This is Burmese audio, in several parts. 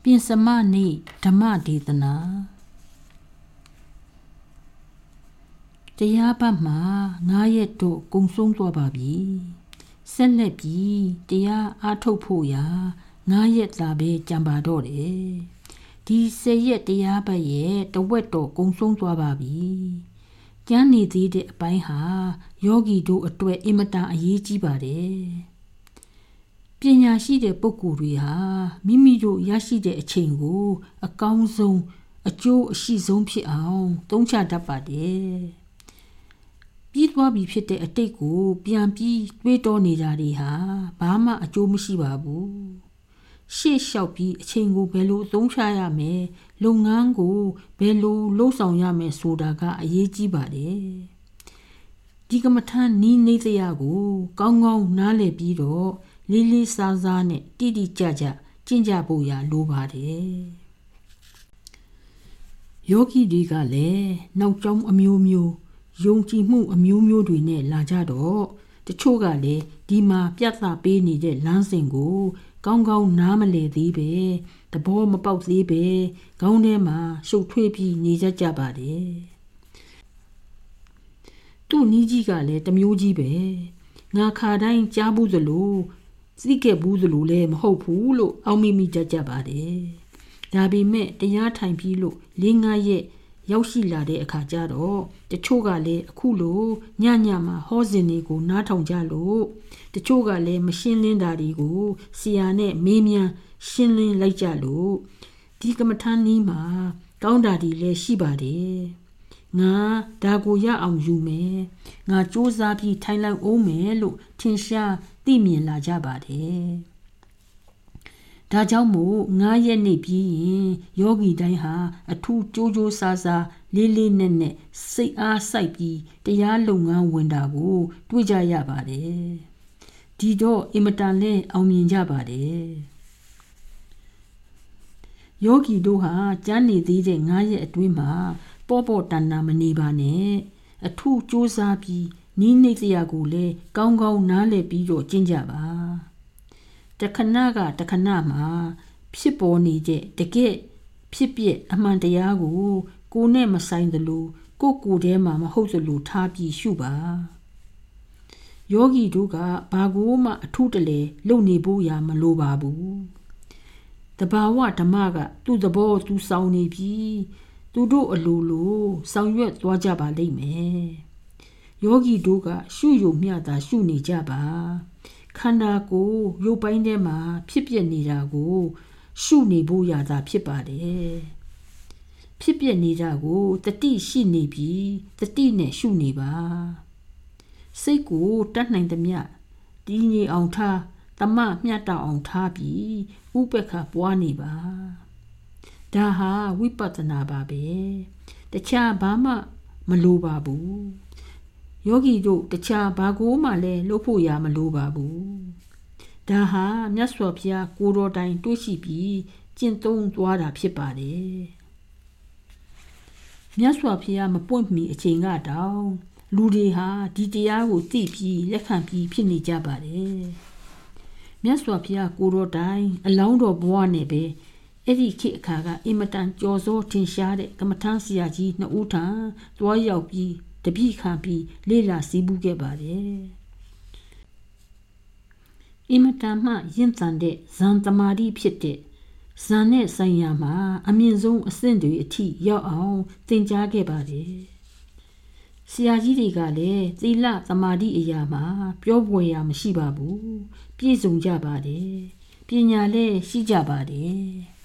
ပြင်စမနေ့ဓမ္မဒေသနာတရားပတ်မှာ9 ရက်တို့ကုံဆုံးသွားပါပြီဆက်လက်ပြီးတရားအားထုတ်ဖို့ရာ9 ရက်သာပဲကြံပါတော့တယ်ဒီ10 ရက်တရားပတ်ရဲ့တဝက်တော့ကုံဆုံးသွားပါပြီကျမ်းနေသေးတဲ့အပိုင်းဟာယောဂီတို့အတွက်အင်မတန်အရေးကြီးပါတယ်ပညာရှိတဲ့ပုဂ္ဂိုလ်တွေဟာမိမိတို့ရရှိတဲ့အချိန်ကိုအကောင်းဆုံးအကျိုးအရှိဆုံးဖြစ်အောင်သုံးချတတ်ပါတယ်ပြီးသွားပြီဖြစ်တဲ့အတိတ်ကိုပြန်ပြီးတွေးတောနေတာတွေဟာဘာမှအကျိုးမရှိပါဘူးရှေ့လျှောက်ပြီးအချိန်ကိုဘယ်လိုသုံးချရမယ်လုပ်ငန်းကိုဘယ်လိုလုပ်ဆောင်ရမယ်ဆိုတာကအရေးကြီးပါတယ်ဒီကမ္မထန်နီးနေစရာကိုကောင်းကောင်းနားလည်ပြီးတော့လေးလေးစားစားနဲ့တိတိကျကျကျင့်ကြဖို့ရလိုပါတယ်ယောဂီတွေကလည်းနောက်ကျောင်းအမျိုးမျိုးယုံကြည်မှုအမျိုးမျိုးတွေနဲ့လာကြတော့တချို့ကလည်းဒီမှာပြသပေးနေတဲ့လမ်းစဉ်ကိုကောင်းကောင်းနားမလည်သေးပဲသဘောမပေါက်သေးပဲခေါင်းထဲမှာရှုပ်ထွေးပြီးနေကြပါတယ်သူ့နီးကြီးကလည်းတမျိုးကြီးပဲငါခါတိုင်းကြားဘူးသလိုသိခဲ့ဘူးသလိုလည်းမဟုတ်ဘူးလို့အောက်မိကြပါတယ်ဒါပေမဲ့တရားထိုင်ပြီးလို့4-5 ရက်ရောက်ရှိလာတဲ့အခါကျတော့တချို့ကလည်းအခုလိုညမှာဟောစဉ်တွေကိုနားထောင်ကြလို့တချို့ကလည်းမရှင်းလင်းတာတွေကိုဆရာနဲ့မေးမြန်းရှင်းလင်းလိုက်ကြလို့ဒီကမ္မထန်နီးမှာကောင်းတာတွေလည်းရှိပါတယ်ငါဒါကိုရအောင်ယူမယ်ငါစူးစမ်းပြီးထိုင်လိုက်အောင်မယ်လို့ထင်ရှားသိမြင်လာကြပါတယ်ဒါကြောင့်မို့9 ရက်နေပြီးရင်ယောဂီတိုင်းဟာအထူးကြိုးကြိုးစားစားလေးလေးနက်နက်စိတ်အားစိုက်ပြီးတရားလုပ်ငန်းဝင်တာကိုတွေ့ကြရပါတယ်ဒီတော့အင်မတန်လဲအောင်မြင်ကြပါတယ်ယောဂီတို့ဟာကျမ်းနေသေးတဲ့9 ရက်အတွင်းမှာပေါ့တန်တာမနေပါနဲ့အထူးကြိုးစားပြီးနီးနေစရာကိုလည်းကောင်းကောင်းနားလည်ပြီးတော့ကျင့်ကြပါတခဏကတခဏမှာဖြစ်ပေါ်နေတဲ့တကယ့်ဖြစ်ပျက်အမှန်တရားကိုကိုယ်နဲ့မဆိုင်သလိုကိုယ်ထဲမှာမဟုတ်သလိုထားပြီးရှုပါယောဂီတို့ကဘာကိုမှအထူးတလဲလုပ်နေဖို့ရမလိုပါဘူးတဘာဝဓမ္မကသူ့သဘောသူဆောင်နေပြီးသူတို့အလိုလိုဆောင်ရွက်သွားကြပါလိမ့်မယ်ယောဂီတို့ကရှုယုံမျှတာရှုနေကြပါခန္ဓာကိုယ်ရုပ်ပိုင်းထဲမှာဖြစ်ပျက်နေတာကိုရှုနေဖို့ရတာဖြစ်ပါတယ်ဖြစ်ပျက်နေတာကိုတတိရှိနေပြီးတတိနဲ့ရှုနေပါစိတ်ကိုတတ်နိုင်သမျှတည်ငြိမ်အောင်ထားတမမျှတအောင်ထားပြီးဥပက္ခပွားနေပါဒါဟာဝိပဿနာပါပဲတခြားဘာမှမလိုပါဘူးယောဂီတို့တခြားဘာကိုမှလည်းလုပ်ဖို့ရမလိုပါဘူးဒါဟာမြတ်စွာဘုရားကိုယ်တော်တိုင်တွေ့ရှိပြီးကျင့်သုံးသွားတာဖြစ်ပါတယ်မြတ်စွာဘုရားမပွင့်မီအချိန်ကတောင်လူတွေဟာဒီတရားကိုသိပြီးလက်ခံပြီးဖြစ်နေကြပါတယ်မြတ်စွာဘုရားကိုယ်တော်တိုင်အလောင်းတော်ဘဝနဲ့ပဲအဲ့ဒီခေတ်အခါကအင်မတန်ကြော်စောထင်ရှားတဲ့ကမ္မထမ်းဆရာကြီး2 ဦးထံသွားရောက်ပြီးတပိခံပြီးလေ့လာစည်းပူးခဲ့ပါတယ်အင်မတန်မှရင့်သန်တဲ့ဇန်သမာဓိဖြစ်တဲ့ဇန်နဲ့ဆိုင်ရာမှာအမြင့်ဆုံးအဆင့်တွေအထိရောက်အောင်သင်ကြားခဲ့ပါတယ်ဆရာကြီးတွေကလည်းသီလသမာဓိအရာမှာပြောပွေရာမရှိပါဘူးပြည့်စုံကြပါတယ်ပညာလည်းရှိကြပါတယ်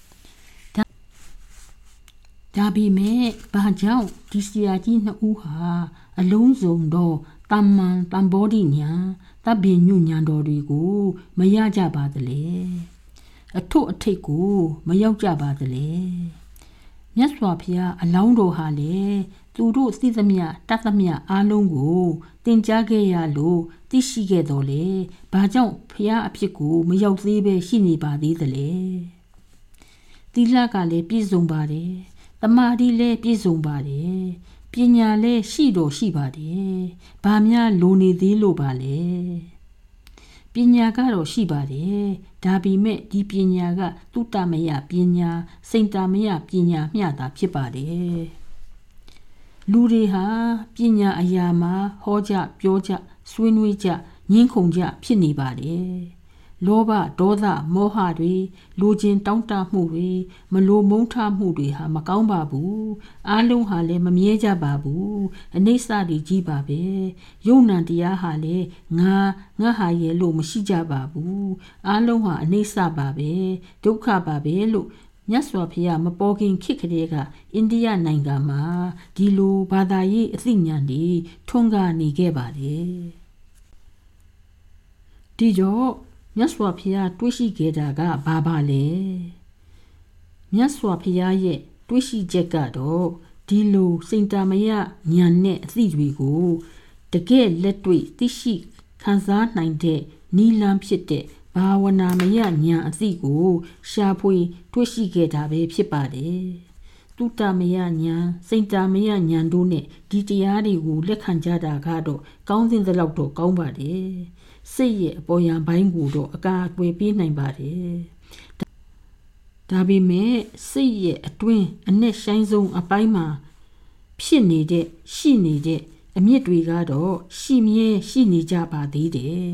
ဒါပေမဲ့ဘာကြောင့်ဒီဆရာကြီး2 ဦးဟာအလုံးစုံတော့တမ္မန်တမ္ဘောဓိညာတပ္ပညုညာတော်တွေကိုမရကြပါသလဲအထွတ်အထိပ်ကိုမရောက်ကြပါသလဲမြတ်စွာဘုရားအလောင်းတော်ဟာလေသူတို့သိသမျှတတ်သမျှအားလုံးကိုသင်ကြားခဲ့ရလို့သိရှိခဲ့တော်လေဘာကြောင့်ဘုရားအဖြစ်ကိုမရောက်သေးပဲရှိနေပါသေးသလဲသီလကလည်းပြည့်စုံပါတယ်သမာဓိလည်းပြည့်စုံပါတယ်ပညာလည်းရှိတော်ရှိပါတယ်ဘာများလိုနေသေးလို့ပါလဲပပညာကတော့ရှိပါတယ်ဒါပေမဲ့ဒီပညာကတုတ္တမယပညာစိတ်တမယပညာမျှတာဖြစ်ပါတယ်လူတွေဟာပညာအရာမှာဟောကြပြောကြဆွေးနွေးကြညှင်းခုန်ကြဖြစ်နေပါတယ်လောဘဒေါသမောဟတွေလူချင်းတောင်းတမှုတွေမလိုမုန်းထမှုတွေဟာမကောင်းပါဘူးအားလုံးဟာလည်းမမြဲကြပါဘူးအနိစ္စတွေကြီးပါပဲယုံ nant တရားဟာလည်းငါဟာရဲ့လို့မရှိကြပါဘူးအားလုံးဟာအနိစ္စပါပဲဒုက္ခပါပဲလို့မြတ်စွာဘုရားမပေါ်ခင်ခေတ်ကလေးကအိန္ဒိယနိုင်ငံမှာဒီလိုဘာသာရေးအသိဉာဏ်တွေထွန်းကားနေခဲ့ပါတယ်ဒီတော့မြတ်စွာဘုရားတွေးရှိခဲ့တာကဘာပါလဲမြတ်စွာဘုရားရဲ့တွေးရှိချက်ကတော့ဒီလိုစိတ်တမယဉာဏ်နဲ့အသိတွေကိုတကယ်လက်တွေ့သိရှိခံစားနိုင်တဲ့နိလန်းဖြစ်တဲ့ဘာဝနာမယဉာဏ်အသိကိုရှာဖွေတွေ့ရှိခဲ့တာပဲဖြစ်ပါတယ်တုတ္တမယဉာဏ်စိတ်တမယဉာဏ်တို့နဲ့ဒီတရားတွေကိုလက်ခံကြတာကတော့ကောင်းတဲ့လောက်တော့ကောင်းပါတယ်စိတ်ရဲ့အပေါ်ယံပိုင်းကိုတော့အကာအကွယ်ပေးနိုင်ပါတယ်ဒါပေမဲ့စိတ်ရဲ့အတွင်းအနဲ့ဆိုင်ဆုံးအပိုင်းမှာဖြစ်နေတဲ့ရှိနေတဲ့အမြင့်တွေကတော့ရှိမြဲရှိနေကြပါသေးတယ်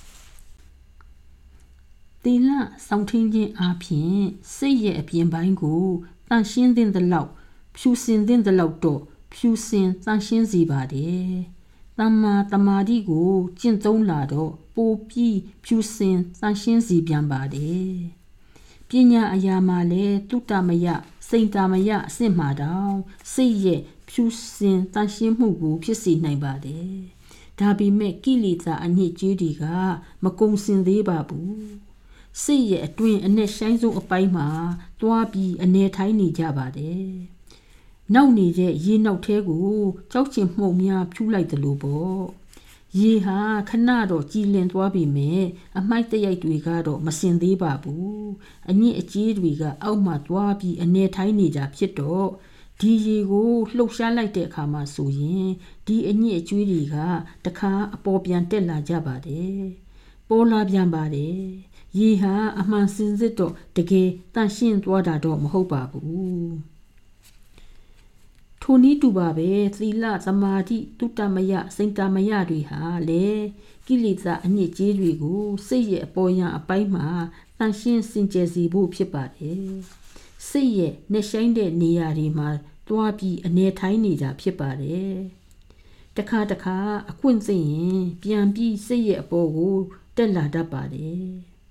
သီလစောင့်ထင်းခြင်းအပြင်စိတ်ရဲ့အပြင်ပိုင်းကိုတန်ရှင်းတဲ့လောက်ဖြူစင်တဲ့လောက်တော့ဖြူစင်တန်ရှင်းစေပါတယ်သမ္မာတမာတိကိုကျင့်သုံးလာတော့ပိုပြီးဖြူစင်တန်ရှင်းစေပြန်ပါတယ်ပညာအရာမှာလည်းတုတ္တမယစိတ်တမယအစစ်မှာတော့စိတ်ရဲ့ဖြူစင်တန်ရှင်းမှုကိုဖြစ်စေနိုင်ပါတယ်ဒါပေမဲ့ကိလေသာအညစ်အကြေးတွေကမကုံစင်သေးပါဘူးစိတ်ရဲ့အတွင်းအနဲ့ဆိုင်ဆုံးအပိုင်းမှာတွားပြီးအနေထိုင်းနေကြပါတယ်နောက်နေတဲ့ရေနောက်ထဲကိုကြောက်ချင်မှုန့်များဖြူလိုက်သလိုပေါ့ရေဟာခဏတော့ကြည်လင်သွားပြီမဲ့အမိုက်တရိုက်တွေကတော့မစင်သေးပါဘူးအညစ်အကြေးတွေကအောက်မှာသွားပြီးအနေထိုင်းနေကြဖြစ်တော့ဒီရေကိုလှုပ်ရှားလိုက်တဲ့အခါမှာဆိုရင်ဒီအညစ်အကြေးတွေကတခါအပေါ်ပြန်တက်လာကြပါတယ်ပေါ်လာပြန်ပါတယ်ရေဟာအမှန်စင်စစ်တော့တကယ်တန့်ရှင်းသွားတာတော့မဟုတ်ပါဘူးထိုနည်းတူပါပဲသီလသမာဓိတုတ္တမယစိတ်တမယတွေဟာလေကိလေသာအညစ်အကြေးတွေကိုစိတ်ရဲ့အပေါ်ယံအပိုင်းမှာတန့်ရှင်းစင်ကြယ်စေဖို့ဖြစ်ပါတယ်စိတ်ရဲ့နှဆိုင်တဲ့နေရာတွေမှာတွားပြီးအနေထိုင်းနေတာဖြစ်ပါတယ်တခါအခွင့်သိရင်ပြန်ပြီးစိတ်ရဲ့အပေါ်ကိုတက်လာတတ်ပါတယ်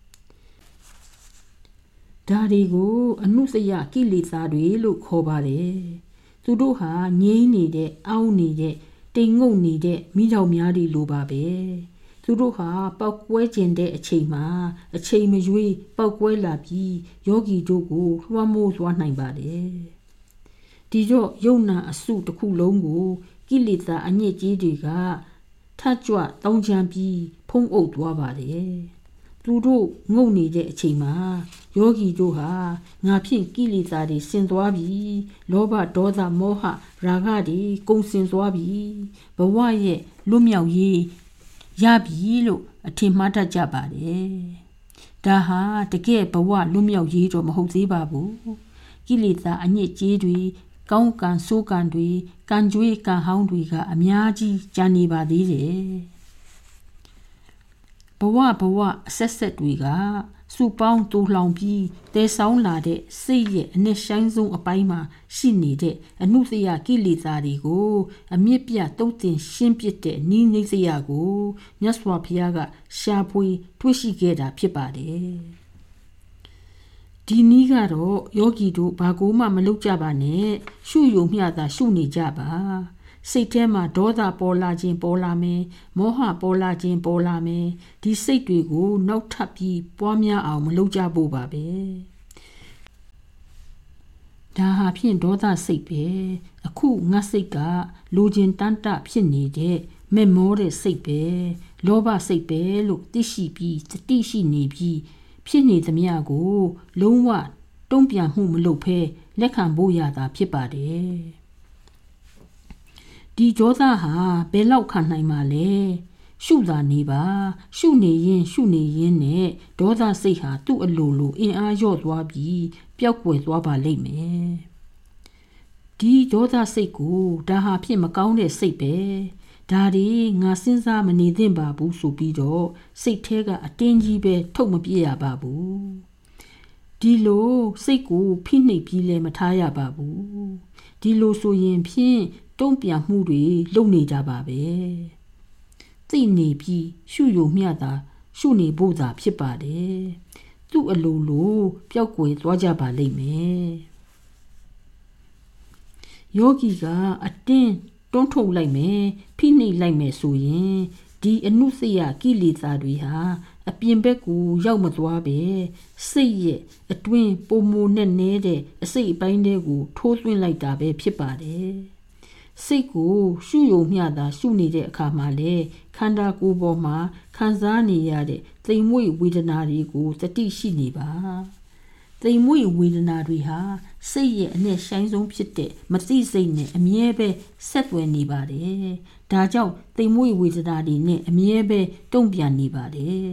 ဒါတွေကိုအနုစယကိလေသာတွေလို့ခေါ်ပါတယ်သူတို့ဟာငြိမ်းနေတဲ့အောင်းနေတဲ့တိမ်ငုံနေတဲ့မိတော်များတွေလိုပါပဲသူတို့ဟာပောက်ကွဲခြင်းတဲ့အချိန်မှာအချိန်မရွေးပောက်ကွဲလာပြီးယောဂီတို့ကိုလွှမ်းမိုးသွားနိုင်ပါတယ်ဒီတော့ယုံနာအစုတစ်ခုလုံးကိုကိလေသာအညစ်အကြေးတွေကထကြွတောင်းချမ်းပြီးဖုံးအုပ်သွားပါတယ်သူတို့ငုံနေတဲ့အချိန်မှာယောဂီတို့ဟာငါဖြင့်ကိလေသာတွေဆင်သွားပြီလောဘဒေါသမောဟရာဂတွေကုန်စင်သွားပြီဘဝရဲ့လွတ်မြောက်ရေးရပြီလို့အထင်မှားတတ်ကြပါတယ်ဒါဟာတကယ်ဘဝလွတ်မြောက်ရေးတော့မဟုတ်သေးပါဘူးကိလေသာအညစ်အကြေးတွေကောင်းကံဆိုးကံတွေကံကြွေးကံဟောင်းတွေကအများကြီးကျန်နေပါသေးတယ်ဘဝအဆက်ဆက်တွေကစုပေါင်းတူလောင်ပြီးတဲဆောင်လာတဲ့စိတ်ရဲ့အနစ်ဆိုင်ဆုံးအပိုင်းမှာရှိနေတဲ့အနုစယကိလေသာတွေကိုအမြင့်ပြတုတ်တင်ရှင်းပစ်တဲ့နိနိစယကိုမြတ်စွာဘုရားကရှာဖွေတွေ့ရှိခဲ့တာဖြစ်ပါတယ်ဒီနည်းကတော့ယောဂီတို့ဘာကိုမှမလုပ်ကြပါနဲ့ရှုယုံမျှသာရှုနေကြပါစိတ်ထဲမှာဒေါသပေါ်လာခြင်းပေါ်လာမယ်မောဟပေါ်လာခြင်းပေါ်လာမယ်ဒီစိတ်တွေကိုနောက်ထပ်ပြီးပွားများအောင်မလုပ်ကြဖို့ပါပဲဒါဟာဖြင့်ဒေါသစိတ်ပဲအခုငါစိတ်ကလိုချင်တန်းတဖြစ်နေတဲ့မဲ့မောတဲ့စိတ်ပဲလောဘစိတ်ပဲလို့သိရှိပြီးတတိရှိနေပြီးဖြစ်နေသမျှကိုလုံးဝတုံ့ပြန်မှုမလုပ်ဘဲလက်ခံဖို့ရတာဖြစ်ပါတယ်ဒီဒေါသဟာဘယ်လောက်ခံနိုင်မှာလဲရှုသာနေပါရှုနေရင်နဲ့ဒေါသစိတ်ဟာသူ့အလိုလိုအင်အားလျော့သွားပြီးပျောက်ကွယ်သွားပါလိမ့်မယ်ဒီဒေါသစိတ်ကိုဒါဟာဖြစ်မကောင်းတဲ့စိတ်ပဲဒါဒီငါစဉ်းစားမနေသင့်ပါဘူးဆိုပြီးတော့စိတ်ထဲကအတင်းကြီးပဲထုတ်မပြရပါဘူးဒီလိုစိတ်ကိုဖိနှိပ်ပြီးလည်းမထားရပါဘူးဒီလိုဆိုရင်ဖြင့်တုံ့ပြန်မှုတွေလုပ်နေကြပါပဲသိနေပြီးရှုယုံမျှတာရှုနေဖို့သာဖြစ်ပါတယ်သူ့အလိုလိုပျောက်ကွယ်သွားကြပါလိမ့်မယ်ယောဂီကအတင်းတွန်းထုတ်လိုက်မယ်ဖိနှိပ်လိုက်မယ်ဆိုရင်ဒီအနုစရကိလေသာတွေဟာအပြင်ဘက်ကိုရောက်မသွားပဲစိတ်ရဲ့အတွင်းပုံမနဲ့နဲတဲ့အစိတ်အပိုင်းတွေကိုထိုးသွင်းလိုက်တာပဲဖြစ်ပါတယ်စိတ်ကိုရှုယုံမျှတာရှုနေတဲ့အခါမှာလေခန္ဓာကိုယ်ပေါ်မှာခံစားနေရတဲ့သိမ်မွေ့ဝေဒနာတွေကိုတတိရှိနေပါသိမ်မွေ့ဝေဒနာတွေဟာစိတ်ရဲ့အနဲ့ဆိုင်ဆုံးဖြစ်တဲ့မသိစိတ်နဲ့အမြဲပဲဆက်သွယ်နေပါတယ်ဒါကြောင့်သိမ်မွေ့ဝေဒနာတွေနဲ့အမြဲပဲတုံ့ပြန်နေပါတယ်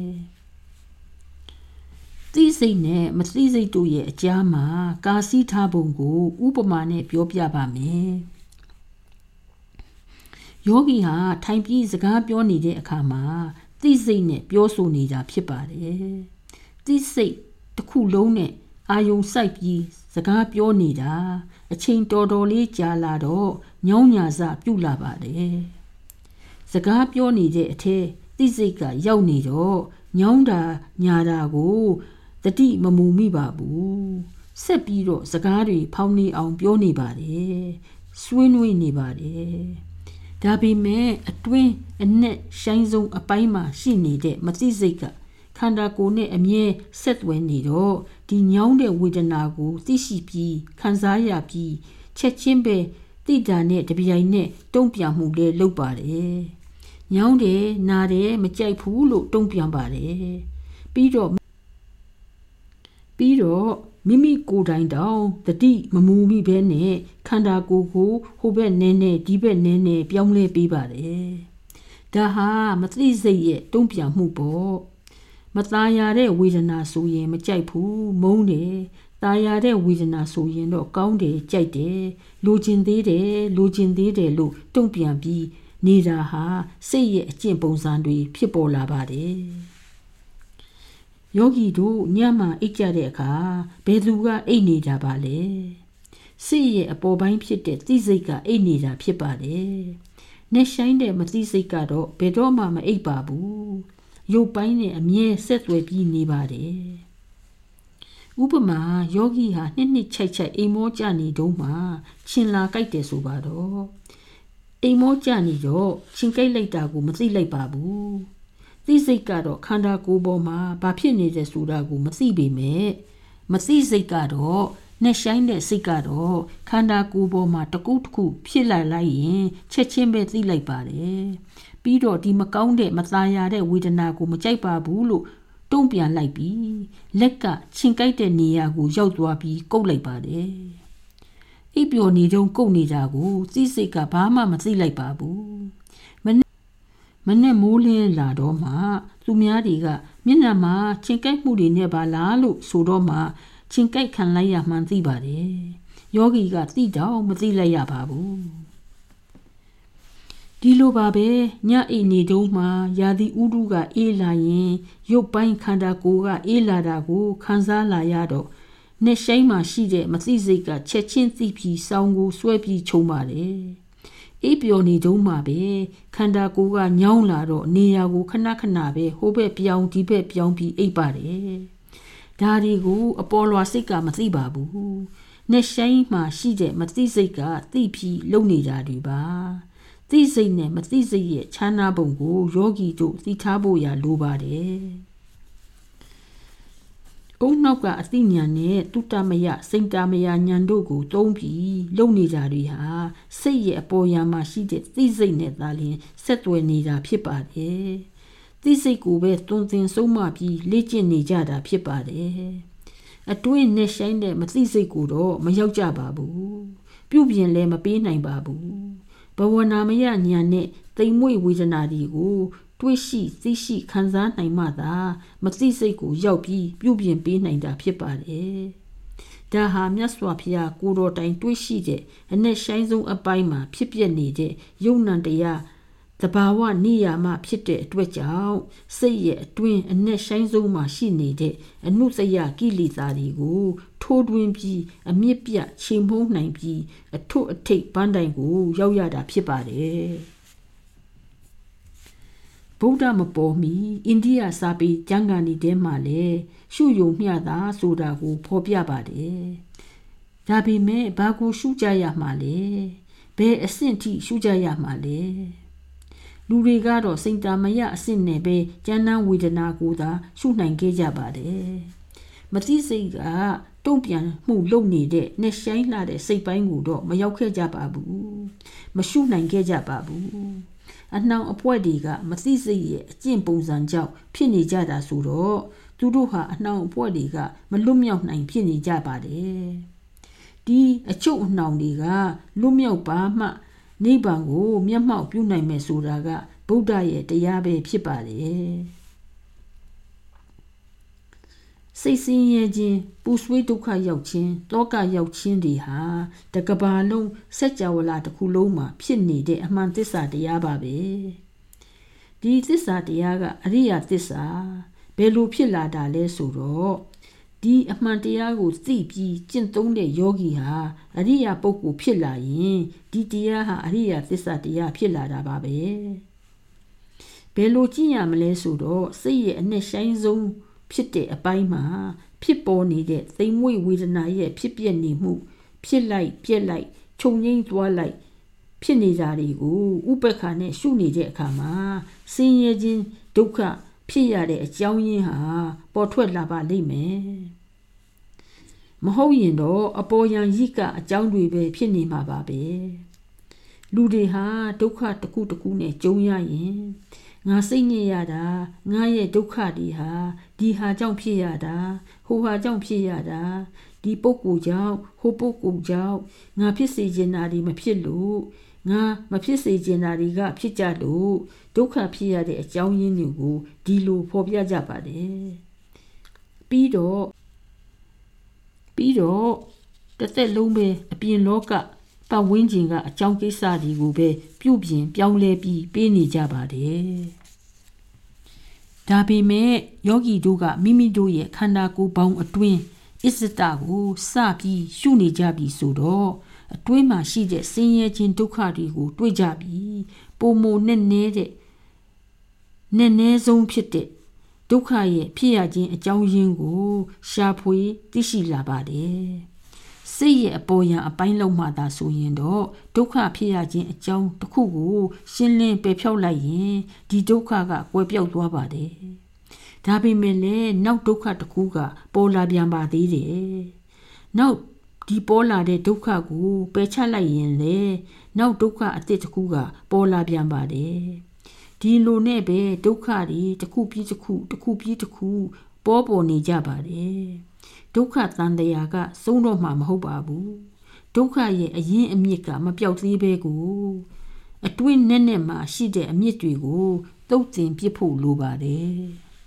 သိစိတ်နဲ့မသိစိတ်တို့ရဲ့အကြားမှာကာစီးထားပုံကိုဥပမာနဲ့ပြောပြပါမယ်ယောဂီဟာထိုင်ပြီးစကားပြောနေတဲ့အခါမှာသိစိတ်နဲ့ပြောဆိုနေတာဖြစ်ပါတယ်သိစိတ်တစ်ခုလုံးနဲ့အာယုံစိုက်ပြီးစကားပြောနေတာအချိန်တော်တော်လေးကြာလာတော့ညောင်းညာစပြုတ်လာပါတယ်စကားပြောနေတဲ့အထက်သိစိတ်ကရောက်နေတော့ညောင်းတာညာတာကိုတတိမမူမိပါဘူးဆက်ပြီးတော့စကားတွေဖောင်းနေအောင်ပြောနေပါတယ်ဆွေးနွေးနေပါတယ်ဒါပေမဲ့အတွင်းအနက်ဆိုင်ဆုံးအပိုင်းမှာရှိနေတဲ့မသိစိတ်ကခန္ဓာကိုယ်နဲ့အမြဲဆက်သွယ်နေတော့ဒီညောင်းတဲ့ဝေဒနာကိုသိရှိပြီးခံစားရပြီးချက်ချင်းပဲတိတာနဲ့တပြိုင်နဲ့တုံ့ပြန်မှုလေးလုပ်ပါတယ်ညောင်းတယ်နားတယ်မကြိုက်ဘူးလို့တုံ့ပြန်ပါတယ်ပြီးတော့မိမိကိုယ်တိုင်တောင်တတိမမူမိဘဲနဲ့ခန္ဓာကိုယ်ကိုဟိုဘက်နဲနဲဒီဘက်နဲနဲပြောင်းလဲပေးပါတယ်ဒါဟာမသိစိတ်ရဲ့တုံ့ပြန်မှုပေါ့မသားရတဲ့ဝေဒနာဆိုရင်မကြိုက်ဘူးမုန်းတယ်တာယာတဲ့ဝေဒနာဆိုရင်တော့ကောင်းတယ်ကြိုက်တယ်လိုချင်သေးတယ်လို့တုံ့ပြန်ပြီးနေတာဟာစိတ်ရဲ့အကျင့်ပုံစံတွေဖြစ်ပေါ်လာပါတယ်ယောဂီတို့ညမှာအိတ်ကြတဲ့အခါဘယ်သူကအိတ်နေကြပါလဲစိတ်ရဲ့အပေါ်ပိုင်းဖြစ်တဲ့သိစိတ်ကအိတ်နေတာဖြစ်ပါတယ်နှက်ဆိုင်တဲ့မသိစိတ်ကတော့ဘယ်တော့မှမအိတ်ပါဘူးရုပ်ပိုင်းနဲ့အမြဲဆက်သွယ်ပြီးနေပါတယ်ဥပမာယောဂီဟာနှစ်ချိုက်အိမ်မောကြနေတုန်းမှာချင်လာကြိုက်တယ်ဆိုပါတော့အိမ်မောကြနေတော့ချင်ကြိုက်လိုက်တာကိုမသိလိုက်ပါဘူးသိစိတ်ကတော့ခန္ဓာကိုယ်ပေါ်မှာဘာဖြစ်နေတယ်ဆိုတာကိုမသိပေမဲ့မသိစိတ်ကတော့နှက်ဆိုင်တဲ့စိတ်ကတော့ခန္ဓာကိုယ်ပေါ်မှာတကူးတခုဖြစ်လာလိုက်ရင်ချက်ချင်းပဲသိလိုက်ပါတယ်ပြီးတော့ဒီမကောင်းတဲ့မသားရတဲ့ဝေဒနာကိုမကြိုက်ပါဘူးလို့တုံ့ပြန်လိုက်ပြီးလက်ကချင်ကြိုက်တဲ့နေရာကိုရောက်သွားပြီးကုတ်လိုက်ပါတယ်အိပ်ပျော်နေတုန်းကုတ်နေတာကိုသိစိတ်ကဘာမှမသိလိုက်ပါဘူးမနဲ့မိုးလင်းလာတော့မှသူများတွေကမျက်နှာမှာချင်ကြိုက်မှုတွေနဲ့ပါလားလို့ဆိုတော့မှချင်ကြိုက်ခံလိုက်ရမှန်းသိပါတယ်ယောဂီကသိတော့မသိလိုက်ရပါဘူးဒီလိုပါပဲညအိနေတုန်းမှာရာသီဥတုကအေးလာရင်ရုပ်ပိုင်းခန္ဓာကိုယ်ကအေးလာတာကိုခံစားလာရတော့နှက်ဆိုင်မှာရှိတဲ့မသိစိတ်ကချက်ချင်းသိပြီးစောင်းကိုဆွဲပြီးခြုံပါတယ်အေးပျော်နေတုန်းမှာပဲခန္ဓာကိုယ်ကညောင်းလာတော့နေရာကိုခဏပဲဟိုဘက်ပြောင်းဒီဘက်ပြောင်းပြီးအိပ်ပါတယ်ဒါတွေကိုအပေါ်လွာစိတ်ကမသိပါဘူးနှက်ဆိုင်မှာရှိတဲ့မသိစိတ်ကသိပြီးလုံနေတာတွေပါသိစိတ်နဲ့မသိစိတ်ရဲ့ခြားနာပုံကိုယောဂီတို့သိထားဖို့ရလိုပါတယ်။အုံနောက်ကအသိဉာဏ်နဲ့တုတ္တမယစိတ်တမယဉာဏ်တို့ကိုသုံးပြီးလုံနေကြတွေဟာစိတ်ရဲ့အပေါ်ယံမှာရှိတဲ့သိစိတ်နဲ့သာလျှင်ဆက်သွယ်နေတာဖြစ်ပါတယ်။သိစိတ်ကိုပဲသွန်သင်ဆုံးမပြီးလေ့ကျင့်နေကြတာဖြစ်ပါတယ်။အတွင်းနဲ့ဆိုင်တဲ့မသိစိတ်ကိုတော့မရောက်ကြပါဘူး။ပြုပြင်လည်းမပေးနိုင်ပါဘူး။ဘဝနာမယဉာဏ်နဲ့သိမ်မွေ့ဝေဒနာတွေကိုတွေးရှိသိရှိခံစားနိုင်မှသာမသိစိတ်ကိုရောက်ပြီးပြုပြင်ပေးနိုင်တာဖြစ်ပါတယ်ဒါဟာမြတ်စွာဘုရားကိုတော်တိုင်တွေးရှိတဲ့အ내ဆိုင်ဆုံးအပိုင်းမှာဖြစ်ပျက်နေတဲ့ယုံနံတရားသဘာဝနိယာမဖြစ်တဲ့အတွက်ကြောင့်စိတ်ရဲ့အတွင်းအ내ဆိုင်ဆုံးမှာရှိနေတဲ့အနုစရကိလေသာတွေကိုထိုးတွင်းပြီးအမြင့်ပြချိန်မှုန်းနိုင်ပြီးအထွတ်အထိပ်ပန်းတိုင်ကိုရောက်ရတာဖြစ်ပါတယ်ဗုဒ္ဓမပေါ်မီအိန္ဒိယစာပေကျမ်းဂန်တွေထဲမှာလည်းရှုယုံမျှတာဆိုတာကိုဖော်ပြပါတယ်ဒါပေမဲ့ဘာကိုရှုကြရမှာလဲဘယ်အဆင့်ထိရှုကြရမှာလဲလူတွေကတော့စိတ်တမယအဆင့်နဲ့ပဲကျမ်းမ်းဝေဒနာကိုသာရှုနိုင်ခဲ့ကြပါတယ်မသိစိတ်ကတုံ့ပြန်မှုလုပ်နေတဲ့နဲ့ဆိုင်လာတဲ့စိတ်ပိုင်းကိုတော့မရောက်ခဲ့ကြပါဘူးမရှုနိုင်ခဲ့ကြပါဘူးအနှောင်အပွက်တွေကမသိစိတ်ရဲ့အကျင့်ပုံစံကြောင့်ဖြစ်နေကြတာဆိုတော့သူတို့ဟာအနှောင်အပွက်တွေကမလွတ်မြောက်နိုင်ဖြစ်နေကြပါတယ်ဒီအချုပ်အနှောင်တွေကလွတ်မြောက်ပါမှနိဗ္ဗာန်ကိုမျက်မှောက်ပြုနိုင်မယ်ဆိုတာကဗုဒ္ဓရဲ့တရားပဲဖြစ်ပါတယ်စိတ်ဆင်းရဲခြင်းပူဆွေးဒုက္ခရောက်ခြင်းတောကရောက်ခြင်းတွေဟာတကဘာလုံးစัจ java လာတစ်ခုလုံးမှာဖြစ်နေတဲ့အမှန်သစ္စာတရားပါပဲဒီသစ္စာတရားကအရိယသစ္စာဘယ်လိုဖြစ်လာတာလဲဆိုတော့ဒီအမှန်တရားကိုသိပြီးကျင့်သုံးတဲ့ယောဂီဟာအရိယပုဂ္ဂိုလ်ဖြစ်လာရင်ဒီတရားဟာအရိယသစ္စာတရားဖြစ်လာတာပါပဲဘယ်လိုကျင့်ရမလဲဆိုတော့စိတ်ရဲ့အ내ဆိုင်ဆုံးဖြစ်တဲ့အပိုင်းမှာဖြစ်ပေါ်နေတဲ့သိမ်မွေ့ဝေဒနာရဲ့ဖြစ်ပျက်နေမှုဖြစ်လိုက်ပြက်လိုက်ခြုံငိမ့်သွားလိုက်ဖြစ်နေတာတွေကိုဥပ္ပခါနဲ့ရှုနေတဲ့အခါမှာဆင်းရဲခြင်းဒုက္ခဖြစ်ရတဲ့အကြောင်းရင်းဟာပေါ်ထွက်လာပါလိမ့်မယ်မဟုတ်ရင်တော့အပေါ်ယံရိကအကြောင်းတွေပဲဖြစ်နေမှာပါပဲလူတွေဟာဒုက္ခတစ်ခုတစ်ခုနဲ့ကြုံရရင်ငါစိတ်ညစ်ရတာငါရဲ့ဒုက္ခတွေဟာဒီဟာကြောင့်ဖြစ်ရတာဟိုဟာကြောင့်ဖြစ်ရတာဒီပုဂ္ဂိုလ်ကြောင့်ဟိုပုဂ္ဂိုလ်ကြောင့်ငါဖြစ်စေချင်တာတွေမဖြစ်လို့ငါမဖြစ်စေချင်တာတွေကဖြစ်ကြလို့ဒုက္ခဖြစ်ရတဲ့အကြောင်းရင်းတွေကိုဒီလိုဖော်ပြကြပါတယ်ပြီးတော့တစ်သက်လုံးပဲအပြင်လောကပတ်ဝန်းကျင်ကအကြောင်းကိစ္စတွေကိုပဲပြုပြင်ပြောင်းလဲပြီးပေးနေကြပါတယ်ဒါပေမဲ့ယောဂီတို့ကမိမိတို့ရဲ့ခန္ဓာကိုယ်ပေါင်းအတွင်းအစ္စတကိုစပြီးရှုနေကြပြီဆိုတော့အတွင်းမှာရှိတဲ့ဆင်းရဲခြင်းဒုက္ခတွေကိုတွေ့ကြပြီးပုံမနဲ့နေတဲ့နဲ့ဆုံးဖြစ်တဲ့ဒုက္ခရဲ့ဖြစ်ရခြင်းအကြောင်းရင်းကိုရှာဖွေသိရှိလာပါတယ်စိတ်ရဲ့အပေါ်ယံအပိုင်းလုံးမှသာဆိုရင်တော့ဒုက္ခဖြစ်ရခြင်းအကြောင်းတစ်ခုကိုရှင်းလင်းပယ်ဖြောက်လိုက်ရင်ဒီဒုက္ခကကွယ်ပြောက်သွားပါတယ်ဒါပေမဲ့လည်းနောက်ဒုက္ခတစ်ခုကပေါ်လာပြန်ပါသေးတယ်နောက်ဒီပေါ်လာတဲ့ဒုက္ခကိုပယ်ချလိုက်ရင်လေနောက်ဒုက္ခအသစ်တစ်ခုကပေါ်လာပြန်ပါတယ်ဒီလိုနဲ့ပဲဒုက္ခတွေတစ်ခုပြီးတစ်ခုပေါ်နေကြပါတယ်ဒုက္ခတန်တရားကဆုံးတော့မှာမဟုတ်ပါဘူးဒုက္ခရဲ့အရင်းအမြစ်ကမပြောက်သေးပဲကိုအတွင်းနဲ့မှာရှိတဲ့အမြစ်တွေကိုသုတ်သင်ပစ်ဖို့လိုပါတယ်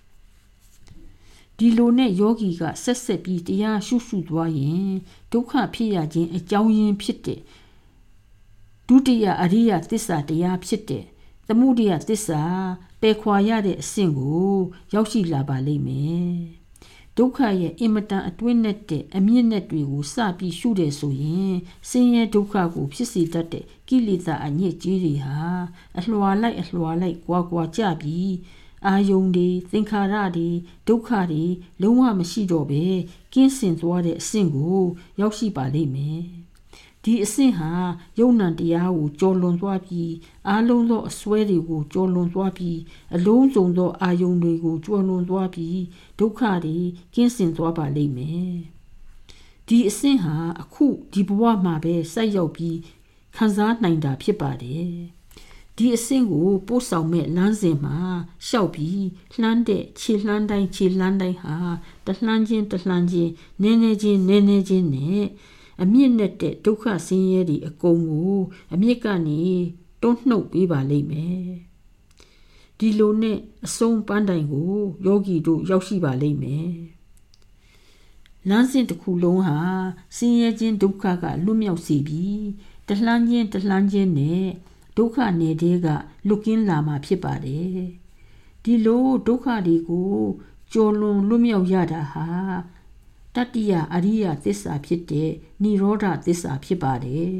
ဒီလိုနဲ့ယောဂီကဆက်ပြီးတရားရှုသွားရင်ဒုက္ခဖြစ်ရခြင်းအကြောင်းရင်းဖြစ်တဲ့ဒုတိယအရိယသစ္စာတရားဖြစ်တဲ့သမုဒယသစ္စာပယ်ခွာရတဲ့အဆင့်ကိုရောက်ရှိလာပါလိမ့်မယ်ဒုက္ခရဲ့အင်မတန်အတွင်းနဲ့တဲ့အမြင့်နဲ့တွေကိုစပြီးရှုတယ်ဆိုရင်ဆင်းရဲဒုက္ခကိုဖြစ်စေတတ်တဲ့ကိလေသာအညစ်အကြေးတွေဟာအလွှာလိုက်ကွာကြပြီးအာယုန်တွေသင်္ခါရတွေဒုက္ခတွေလုံးဝမရှိတော့ပဲကင်းစင်သွားတဲ့အဆင့်ကိုရောက်ရှိပါလိမ့်မယ်ဒီအဆင့်ဟာယုံ nant တရားကိုကျော်လွန်သွားပြီးအားလုံးသောအစွဲတွေကိုကျော်လွန်သွားပြီးအလုံးစုံသောအာယုန်တွေကိုကျော်လွန်သွားပြီးဒုက္ခတွေကင်းစင်သွားပါလိမ့်မယ်ဒီအဆင့်ဟာအခုဒီဘဝမှာပဲဆက်ရောက်ပြီးခံစားနိုင်တာဖြစ်ပါတယ်ဒီအဆင့်ကိုပို့ဆောင်မဲ့လမ်းစဉ်မှာရှောက်ပြီးလှမ်းတဲ့ခြေလှမ်းတိုင်းဟာတလှမ်းချင်းနည်းနည်းချင်းနဲ့အမြင့်နဲ့တဲ့ဒုက္ခဆင်းရဲတွေအကုန်ကိုအမြင့်ကနေတွန်းနှုတ်ပေးပါလိမ့်မယ်ဒဒီလိုနဲ့အဆုံးပန်းတိုင်ကိုယောဂီတို့ရောက်ရှိပါလိမ့်မယ်လမ်းစဉ်တစ်ခုလုံးဟာဆင်းရဲခြင်းဒုက္ခကလွတ်မြောက်စေပြီးတလှမ်းခြင်းနဲ့ဒုက္ခနယ်တဲကလွတ်ကင်းလာမှာဖြစ်ပါတယ်ဒီလိုဒုက္ခတွေကိုကျော်လွန်လွတ်မြောက်ရတာဟာတတ္တိယအရိယသစ္စာဖြစ်တဲ့និရောဓသစ္စာဖြစ်ပါတယ်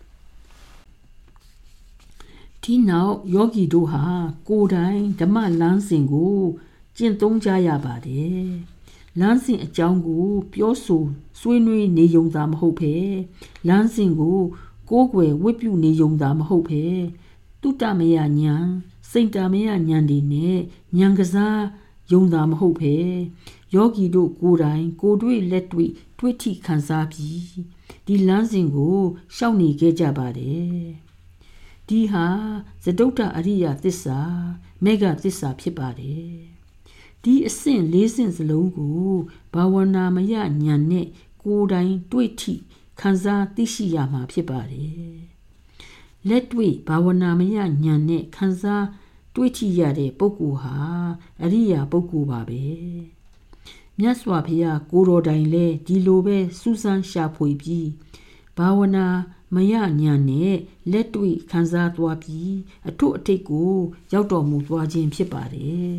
ဒီနောက်ယောဂီတို့ဟာကိုယ်တိုင်ဓမ္မလမ်းစဉ်ကိုကျင့်သုံးကြရပါတယ်လမ်းစဉ်အကြောင်းကိုပြောဆိုဆွေးနွေးနေုံသာမဟုတ်ဘဲလမ်းစဉ်ကိုကိုးကွယ်ဝတ်ပြုနေုံသာမဟုတ်ဘဲတုတ္တမယဉာဏ်စိတ်တမယဉာဏ်တွေနဲ့ဉာဏ်ကစားယုံသာမဟုတ်ဘဲယောဂီတို့ကိုယ်တိုင်ကိုယ်တွေ့လက်တွေ့တွေ့ထိခံစားပြီးဒီလမ်းစဉ်ကိုရှောက်နေခဲ့ကြပါတယ်ဒီဟာသဒုဋ္ဌအရိယသစ္စာမေဃသစ္စာဖြစ်ပါတယ်ဒီအဆင့်၄ဆင့်စလုံးကိုဘာဝနာမယဉာဏ်နဲ့ကိုယ်တိုင်တွေ့ထိခံစားသိရှိရမှာဖြစ်ပါတယ်လက်တွေ့ဘာဝနာမယဉာဏ်နဲ့ခံစားတွေ့ထိရတဲ့ပုဂ္ဂိုလ်ဟာအရိယာပုဂ္ဂိုလ်ပါပဲမြတ်စွာဘုရားကိုတော်တိုင်လဲဒီလိုပဲစူးစမ်းရှာဖွေပြီးဘာဝနာမယဉာဏ်နဲ့လက်တွေ့ခံစားသွားပြီးအထွတ်အထိပ်ကိုရောက်တော်မူသွားခြင်းဖြစ်ပါတယ်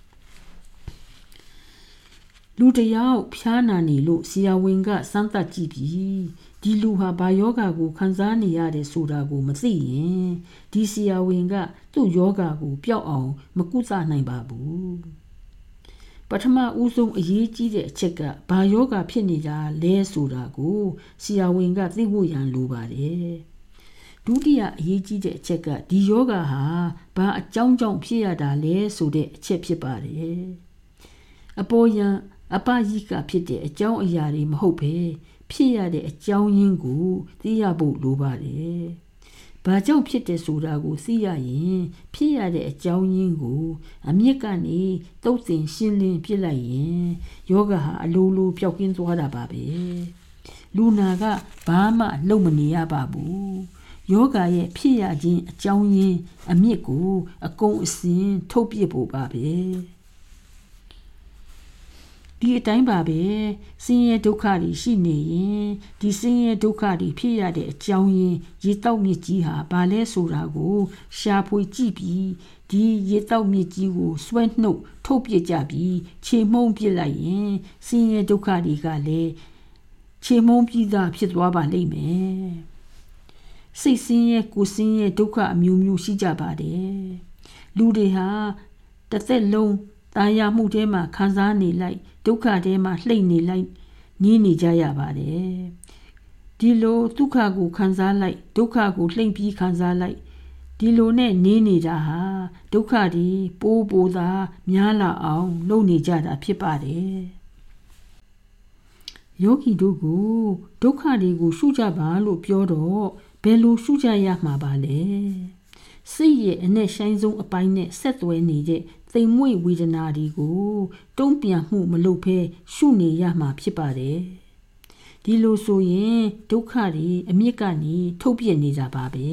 လူတယောက်ဖျားနာနေလို့ဆရာဝန်ကစမ်းသပ်ကြည့်ပြီးဒီလူဟာဘာယောဂါကိုခံစားနေရတယ်ဆိုတာကိုမသိရင်ဒီဆရာဝန်ကသူ့ယောဂါကိုပျောက်အောင်မကုသနိုင်ပါဘူးပထမဦးဆုံးအရေးကြီးတဲ့အချက်ကဘာယောဂါဖြစ်နေတာလဲဆိုတာကိုဆရာဝန်ကသိဖို့ရန်လိုပါတယ်ဒုတိယအရေးကြီးတဲ့အချက်ကဒီယောဂါဟာဘာအကြောင်းကြောင့်ဖြစ်ရတာလဲဆိုတဲ့အချက်ဖြစ်ပါတယ်အပေါ်ယံအပယိကဖြစ်တဲ့အကြောင်းအရာတွေမဟုတ်ဘဲဖြစ်ရတဲ့အကြောင်းရင်းကိုသိရဖို့လိုပါတယ်။ဘာကြောင့်ဖြစ်တယ်ဆိုတာကိုသိရရင်ဖြစ်ရတဲ့အကြောင်းရင်းကိုအမြစ်ကနေတုတ်တင်ရှင်းလင်းပြစ်လိုက်ရင်ယောဂဟာအလိုလိုပျောက်ကင်းသွားတာပါပဲ။လူနာကဘာမှလုပ်မနေရပါဘူး။ယောဂရဲ့ဖြစ်ရခြင်းအကြောင်းရင်းအမြစ်ကိုအကုန်အစင်ထုတ်ပြဖို့ပါပဲ။ဒီအတိုင်းပါပဲဆင်းရဲဒုက္ခတွေရှိနေရင်ဒီဆင်းရဲဒုက္ခတွေဖြစ်ရတဲ့အကြောင်းရင်းရေတောက်မြစ်ကြီးဟာဘာလဲဆိုတာကိုရှာဖွေကြည့်ပြီးဒီရေတောက်မြစ်ကြီးကိုဆွဲနှုတ်ထုတ်ပြကြပြီးခြေမှုန်းပြလိုက်ရင်ဆင်းရဲဒုက္ခတွေကလည်းခြေမှုန်းပြီးသားဖြစ်သွားပါလိမ့်မယ်စိတ်ဆင်းရဲကိုယ်ဆင်းရဲဒုက္ခအမျိုးမျိုးရှိကြပါတယ်လူတွေဟာတစ်သက်လုံးตายမှုထဲမှာခံစားနေလိုက်ဒုက္ခထဲမှာလှိမ့်နေလိုက်နေနေကြရပါတယ်ဒီလိုဒုက္ခကိုခံစားလိုက်ဒုက္ခကိုလှိမ့်ပြီးခံစားလိုက်ဒီလိုနဲ့နေနေတာဟာဒုက္ခတွေပိုးသာများလာအောင်လုပ်နေကြတာဖြစ်ပါတယ်ယောဂီတို့ကိုဒုက္ခတွေကိုရှုကြပါလို့ပြောတော့ဘယ်လိုရှုကြရမှာပါလဲစိတ်ရဲ့အနဲ့ဆိုင်ဆုံးအပိုင်းနဲ့ဆက်သွယ်နေတဲ့သိမ်မွေ့ဝေဒနာတွေကိုတုံ့ပြန်မှုမလုပ်ဘဲရှုနေရမှာဖြစ်ပါတယ်ဒီလိုဆိုရင်ဒုက္ခတွေအမြစ်ကနေထုတ်ပြနေတာပါပဲ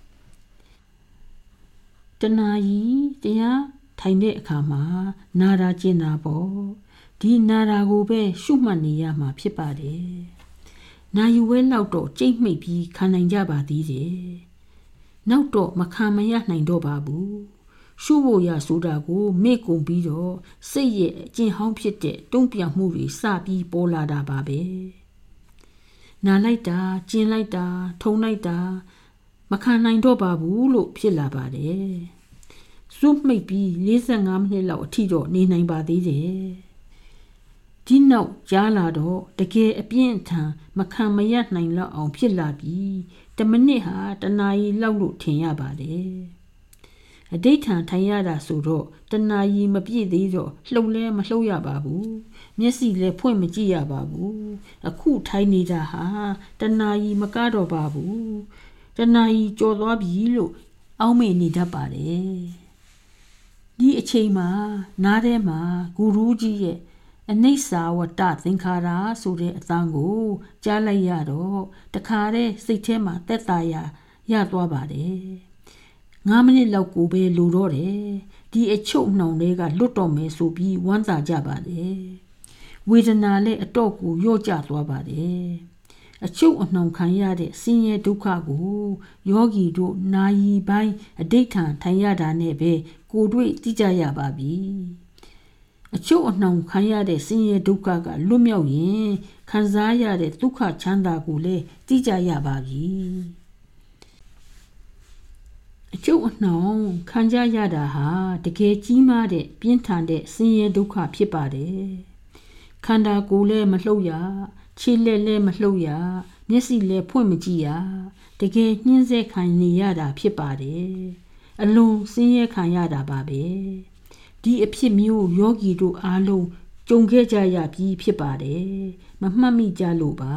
တဏှာကြီးတရားထိုင်တဲ့အခါမှာနာတာကျင်တာပေါ့ဒီနာတာကိုပဲရှုမှတ်နေရမှာဖြစ်ပါတယ်နာယူဝဲလောက်တော့ကြိတ်မိတ်ပြီးခံနိုင်ကြပါသေးတယ်နောက်တော့မခံမရနိုင်တော့ပါဘူးရှုဖို့ရဆိုတာကိုမေ့ကုန်ပြီးတော့စိတ်ရဲ့အကျင့်ဟောင်းဖြစ်တဲ့တုံ့ပြန်မှုတွေစပြီးပေါ်လာတာပါပဲနာလိုက်တာကျင်လိုက်တာထုံလိုက်တာမခံနိုင်တော့ပါဘူးလို့ဖြစ်လာပါတယ်စွန့်မိတ်ပြီး45မိနစ်လောက်အထိတော့နေနိုင်ပါသေးတယ်ဒီနောက်ကြားလာတော့တကယ်အပြင်းထန်မခံမရနိုင်လောက်အောင်ဖြစ်လာပြီး10မိနစ်ဟာတနာရီလောက်လို့ထင်ရပါတယ်အဋိဋ္ဌံထိုင်ရတာဆိုတော့တနာရီမပြည့်သေးတော့လှုပ်လဲမလှုပ်ရပါဘူးမျက်စိလည်းဖွင့်မကြည့်ရပါဘူးအခုထိုင်နေတာဟာတနာရီမကတော့ပါဘူးတနာရီကြော်သွားပြီလို့အောက်မေ့နေတတ်ပါတယ်ဒီအချိန်မှာနားထဲမှာဂူရူးကြီးရဲ့အနိစ္စဝတ္တသင်္ခါရဆိုတဲ့အသံကိုကြားလိုက်ရတော့တခါတည်းစိတ်ထဲမှာသက်သာရသွားပါတယ်9မိနစ်လောက်ကိုပဲလိုတော့တယ်ဒီအချုပ်နှောင်တွေကလွတ်တော်မယ်ဆိုပြီးဝမ်းသာကြပါတယ်ဝေဒနာလည်းအတော့ကိုရော့ကျသွားပါတယ်အချုပ်အနှောင်ခံရတဲ့ဆင်းရဲဒုက္ခကိုယောဂီတို့နာယီပိုင်းအဋိဋ္ဌံထိုင်ရတာနဲ့ပဲကိုတွေ့သိကြရပါပြီအချုပ်အနှောင်ခံရတဲ့ဆင်းရဲဒုက္ခကလွတ်မြောက်ရင်ခံစားရတဲ့ဒုက္ခချမ်းသာကိုလည်းသိကြရပါပြီအချုပ်အနှောင်ခံကြရတာဟာတကယ်ကြီးမားတဲ့ပြင်းထန်တဲ့ဆင်းရဲဒုက္ခဖြစ်ပါတယ်ခန္ဓာကိုယ်လည်းမလှုပ်ရခြေလက်လည်းမလှုပ်ရမျက်စိလည်းဖွင့်မကြည့်ရတကယ်ညှင်းဆဲခံနေရတာဖြစ်ပါတယ်အလွန်ဆင်းရဲခံရတာပါပဲဒီအဖြစ်မျိုးယောဂီတို့အားလုံးကြုံခဲ့ကြရပြီးဖြစ်ပါတယ်မမှတ်မိကြလို့ပါ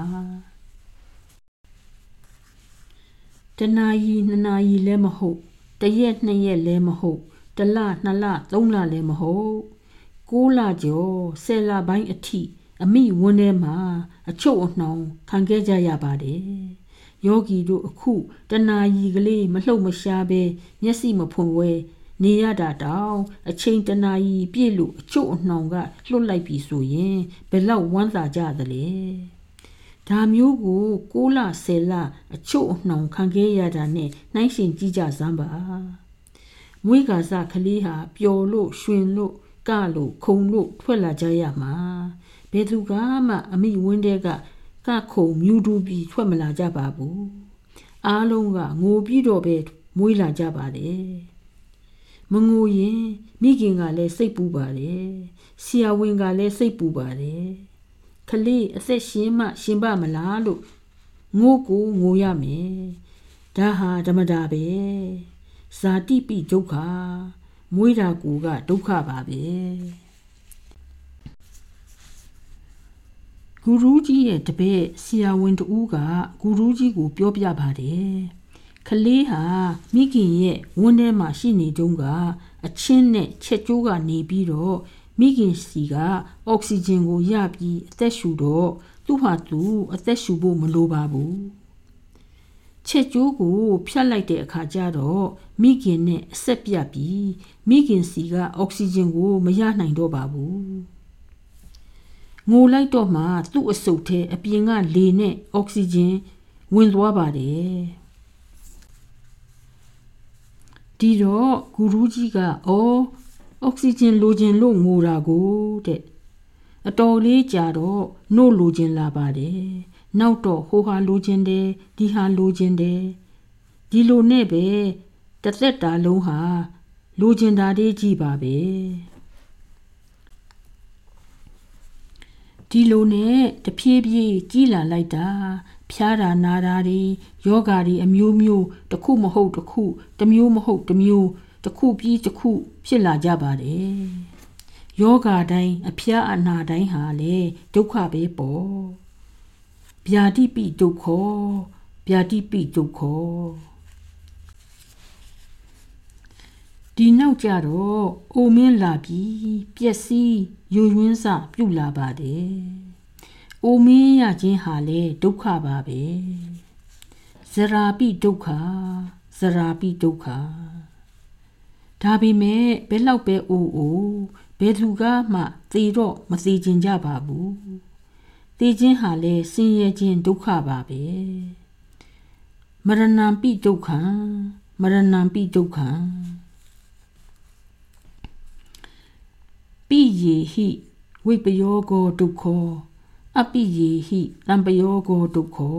တနာရီနှစ်နာရီလည်းမဟုတ်တရက်နှစ်ရက်လည်းမဟုတ်တလနှစ်လသုံးလလည်းမဟုတ်6လကျော်10လပိုင်းအထိအမိဝန်းထဲမှာအချုပ်အနှောင်ခံခဲ့ကြရပါတယ်ယောဂီတို့အခုတနာရီကလေးမလှုပ်မရှားပဲမျက်စိမဖွင့်ဝဲနေရတာတောင်အချိန်တနာရီပြည့်လို့အချုပ်အနှောင်ကလွတ်လိုက်ပြီဆိုရင်ဘယ်လောက်ဝမ်းသာကြသလဲဒါမျိုးကို6လ10လအချုပ်အနှောင်ခံခဲ့ရတာနဲ့နှိုင်းယှဉ်ကြည့်ကြစမ်းပါမွေးကာစကလေးဟာပျော်လို့ရွှင်လို့ကလို့ခုန်လို့ထွက်လာကြရမှာဘယ်သူကမှအမိဝင်းတဲကခုံမြူတူပြီးထွက်မလာကြပါဘူးအားလုံးကငိုပြီးတော့ပဲမွေးလာကြပါတယ်မငိုရင်မိခင်ကလည်းစိတ်ပူပါတယ်ဆရာဝန်ကလည်းစိတ်ပူပါတယ်ခလေးအသက်ရှင်မှရှင်ပါမလားလို့ငိုကိုငိုရမယ်ဒါဟာဓမ္မတာပဲဇာတိပိဒုက္ခမွေးတာကူကဒုက္ခပါပဲဂူရူးကြီးရဲ့တပည့်ဆရာဝန်တဦးကဂူရူးကြီးကိုပြောပြပါတယ်ခလေးဟာမိခင်ရဲ့ဝန်းထဲမှာရှိနေတုန်းကအချင်းနဲ့ချက်ကျိုးကနေပြီးတော့မိခင်စီကအောက်ဆီဂျင်ကိုရပြီးအသက်ရှူတော့သူ့ဟာသူအသက်ရှူဖို့မလိုပါဘူးချက်ကျိုးကိုဖြတ်လိုက်တဲ့အခါကျတော့မိခင်နဲ့အဆက်ပြတ်ပြီးမိခင်စီကအောက်ဆီဂျင်ကိုမရနိုင်တော့ပါဘူးငိုလိုက်တော့မှသူ့အဆုတ်ထဲအပြင်ကလေနဲ့အောက်ဆီဂျင်ဝင်သွားပါတယ်ဒီတော့ဂူရူးကြီးကအောက်ဆီဂျင်လိုချင်လို့ငိုတာကိုတဲ့အတော်လေးကြာတော့နို့လိုချင်လာပါတယ်နောက်တော့ဟိုဟာလိုချင်တယ်ဒီဟာလိုချင်တယ်ဒီလိုနဲ့ပဲတစ်သက်တာလုံးဟာလိုချင်တာတွေကြီးပါပဲဒီလိုနဲ့တဖြည်းဖြည်းကြီးလာလိုက်တာဖျားတာနာတာတွေယောဂါတွေအမျိုးမျိုးတစ်ခုမဟုတ်တစ်ခုတစ်မျိုးမဟုတ်တစ်မျိုးတစ်ခုပြီးတစ်ခုဖြစ်လာကြပါတယ်ယောဂါတိုင်းအဖျားအနာတိုင်းဟာလေဒုက္ခပဲပေါ့ဗျာတိပိဒုက္ခဗျာတိပိဒုက္ခဒီနောက်ကြတော့အိုမင်းလာပြီးပျက်စီးယိုယွင်းစပြုတ်လာပါတယ်အိုမင်းရခြင်းဟာလေဒုက္ခပါပဲဇရာပိဒုက္ခဇရာပိဒုက္ခဒါပေမဲ့ဘယ်လောက်ပဲအိုဘယ်သူကမှသေတော့မသေခြင်းကြပါဘူးသေခြင်းဟာလေဆင်းရဲခြင်းဒုက္ခပါပဲမရဏံပိဒုက္ခမရဏံပိဒုက္ခပိယေဟိဝိပယောဂောဒုက္ခအပိယေဟိတံပယောဂောဒုက္ခ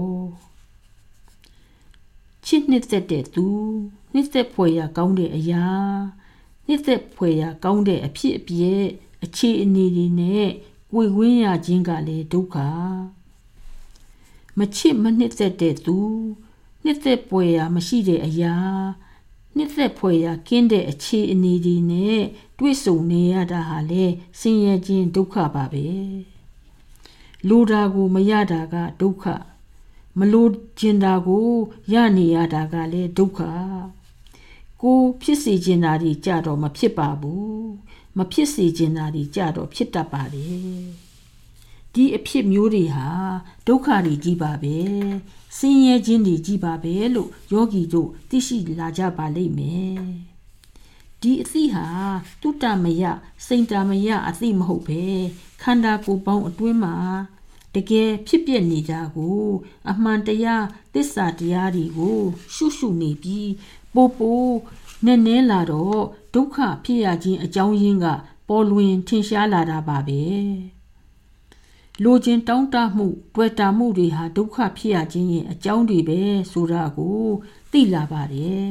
ချစ်နှစ်သက်တဲ့သူနှစ်သက်ဖွယ်ရာကောင်းတဲ့အရာနှစ်သက်ဖွယ်ရာကောင်းတဲ့အဖြစ်အပျက်အခြေအနေတွေနဲ့ကိုယ်ဝင်းရခြင်းကလည်းဒုက္ခမချစ်မနှစ်သက်တဲ့သူနှစ်သက်ဖွယ်ရာမရှိတဲ့အရာနှစ်သက်ဖွယ်ရာကင်းတဲ့အခြေအနေတွေနဲ့တွေ့ဆုံနေရတာဟာလေဆင်းရဲခြင်းဒုက္ခပါပဲလိုတာကိုမရတာကဒုက္ခမလိုချင်တာကိုရနေရတာကလည်းဒုက္ခကိုဖြစ်စေချင်တာတွေကြတော့မဖြစ်ပါဘူးမဖြစ်စေချင်တာတွေကြတော့ဖြစ်တတ်ပါတယ်ဒီအဖြစ်မျိုးတွေဟာဒုက္ခတွေကြီးပါပဲဆင်းရဲခြင်းတွေကြီးပါပဲလို့ယောဂီတို့သိရှိလာကြပါလိမ့်မယ်ဒီအသိဟာတုတ္တမယစိန်တမယအသိမဟုတ်ပဲခန္ဓာကိုယ်ပေါင်းအတွင်းမှာတကယ်ဖြစ်ပြနေတာကိုအမှန်တရားသစ္စာတရားတွေကိုရှုနေပြီးပိုနဲ့လာတော့ဒုက္ခဖြစ်ရခြင်းအကြောင်းရင်းကပေါ်လွင်ထင်ရှားလာတာပါပဲလိုချင်တောင်းတမှုတွေ့တာမှုတွေဟာဒုက္ခဖြစ်ရခြင်းရဲ့အကြောင်းတွေပဲဆိုတာကိုသိလာပါတယ်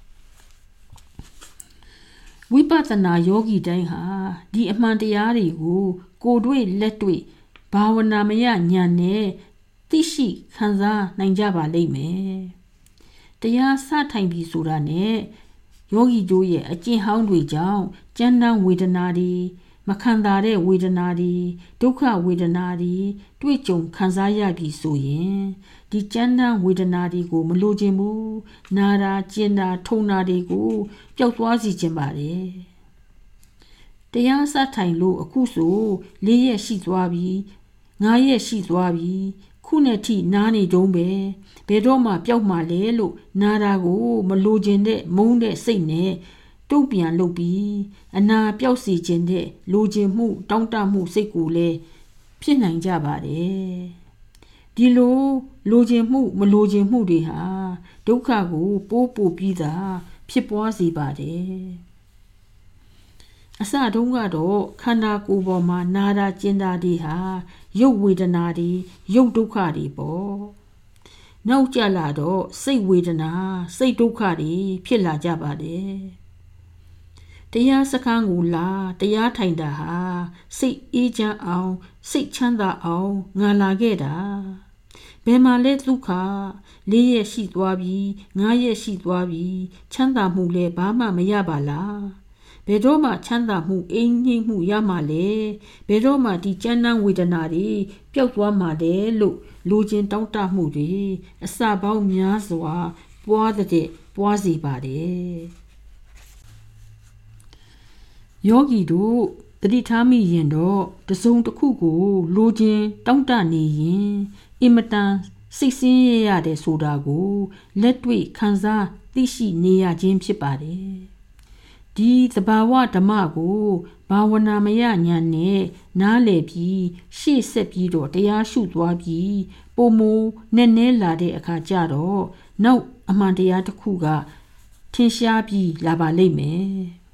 ဝိပဿနာယောဂီတိုင်းဟာဒီအမှန်တရားတွေကိုကိုယ်တွေ့လက်တွေ့ဘာဝနာမယဉာဏ်နဲ့သိရှိခံစားနိုင်ကြပါလိမ့်မယ်တရားစထိုင်ပြီဆိုတာနဲ့ယောဂီတို့ရဲ့အကျင့်ဟောင်းတွေကြောင့်ကြမ်းတမ်းဝေဒနာတွေမခံသာတဲ့ဝေဒနာတွေဒုက္ခဝေဒနာတွေတွေ့ကြုံခံစားရပြီဆိုရင်ဒီကြမ်းတမ်းဝေဒနာတွေကိုမလိုချင်ဘူးနာတာကျင်တာထုံတာတွေကိုပျောက်သွားစေချင်ပါတယ်တရားစထိုင်လို့အခုဆို4 ရက်ရှိသွားပြီ5 ရက်ရှိသွားပြီခုနဲ့ထိနားနေတုံးပဲဘယ်တော့မှပျောက်မှလဲလို့နာတာကိုမလိုချင်တဲ့မုန်းတဲ့စိတ်နဲ့တုံ့ပြန်လုပ်ပြီးအနာပျောက်စေခြင်းတဲ့လိုချင်မှုတောင့်တမှုစိတ်ကိုလည်းဖြစ်နိုင်ကြပါတယ်ဒီလိုချင်မှုမလိုချင်မှုတွေဟာဒုက္ခကိုပိုးပြီးသာဖြစ်ပွားစေပါတယ်အစတုန်းကတော့ခန္ဓာကိုယ်ပေါ်မှာနာတာကျင်တာတွေဟာရုပ်ဝေဒနာတွေရုပ်ဒုက္ခတွေပေါ့နောက်ကြလာတော့စိတ်ဝေဒနာစိတ်ဒုက္ခတွေဖြစ်လာကြပါတယ်တရားစခန်းကိုလာတရားထိုင်တာဟာစိတ်အေးချမ်းအောင်စိတ်ချမ်းသာအောင်ငါလာခဲ့တာဘယ်မှာလဲဒုက္ခ4 ရက်ရှိသွားပြီ5 ရက်ရှိသွားပြီချမ်းသာမှုလဲဘာမှမရပါလားဘယ်တော့မှချမ်းသာမှုအိမ်ငြိမ်မှုရမှာလဲဘယ်တော့မှဒီကြမ်းတမ်းဝေဒနာတွေပျောက်သွားမှာလဲလို့လိုချင်တောင့်တမှုတွေအစပေါင်းများစွာပွားစေပါတယ်ယောဂီတို့တတိထားမိရင်တော့တစုံတစ်ခုကိုလိုချင်တောင့်တနေရင်အင်မတန်စိတ်ဆင်းရဲရတယ်ဆိုတာကိုလက်တွေ့ခံစားသိရှိနေရခြင်းဖြစ်ပါတယ်ဒီသဘာဝဓမ္မကိုဘာဝနာမယဉာဏ်နဲ့နားလည်ပြီးရှေ့ဆက်ပြီးတော့တရားရှုသွားပြီးပုံမနဲ့လာတဲ့အခါကျတော့နောက်အမှန်တရားတစ်ခုကထင်ရှားပြီးလာပါလိမ့်မယ်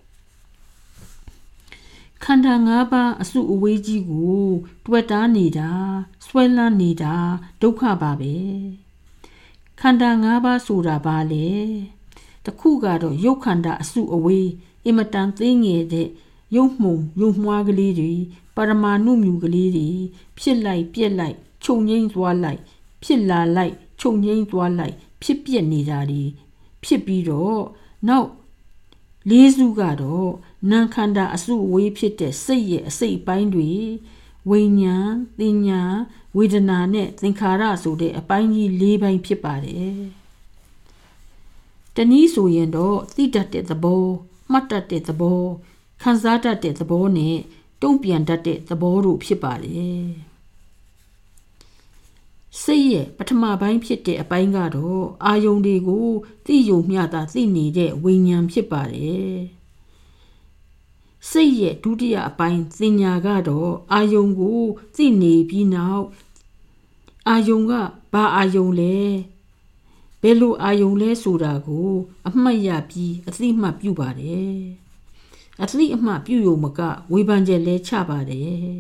ခန္ဓာ၅ပါးအစုအဝေးကြီးကိုတွေ့တာနေတာဆွဲလန်းနေတာဒုက္ခပါပဲခန္ဓာ၅ပါးဆိုတာဘာလဲတခုကတော့ရုပ်ခန္ဓာအစုအဝေးအင်မတန်သေးငယ်တဲ့ရုပ်မှုန်ရုပ်မွှားကလေးတွေပရမာဏုမြူကလေးတွေဖြစ်လိုက်ပြက်လိုက်ချုပ်ငိမ့်သွားလိုက်ဖြစ်လာလိုက်ချုပ်ငိမ့်သွားလိုက်ဖြစ်ပြက်နေတာတွေဖြစ်ပြီးတော့နောက်4 စုကတော့နာမ်ခန္ဓာအစုအဝေးဖြစ်တဲ့စိတ်ရဲ့အစိတ်ပိုင်းတွေဝိညာဉ်သင်ညာဝေဒနာနဲ့သင်္ခါရဆိုတဲ့အပိုင်းကြီး4 ပိုင်းဖြစ်ပါတယ်တနည်းဆိုရင်တော့သိတတ်တဲ့သဘောမှတ်တတ်တဲ့သဘောခံစားတတ်တဲ့သဘောနဲ့တုံ့ပြန်တတ်တဲ့သဘောတို့ဖြစ်ပါတယ်စိတ်ရဲ့ပထမပိုင်းဖြစ်တဲ့အပိုင်းကတော့အာယုန်တွေကိုသိယုံမျှတာသိနေတဲ့ဝိညာဉ်ဖြစ်ပါတယ်စိတ်ရဲ့ဒုတိယအပိုင်းသင်ညာကတော့အာယုန်ကိုသိနေပြီးနောက်အာယုန်ကဘာအာယုန်လဲဘယ်လိုအာယုန်လဲဆိုတာကိုအမှတ်ရပြီးအသိမှတ်ပြုပါတယ်အသိအမှတ်ပြုရုံမကဝေဖန်ချက်လဲချပါတယ်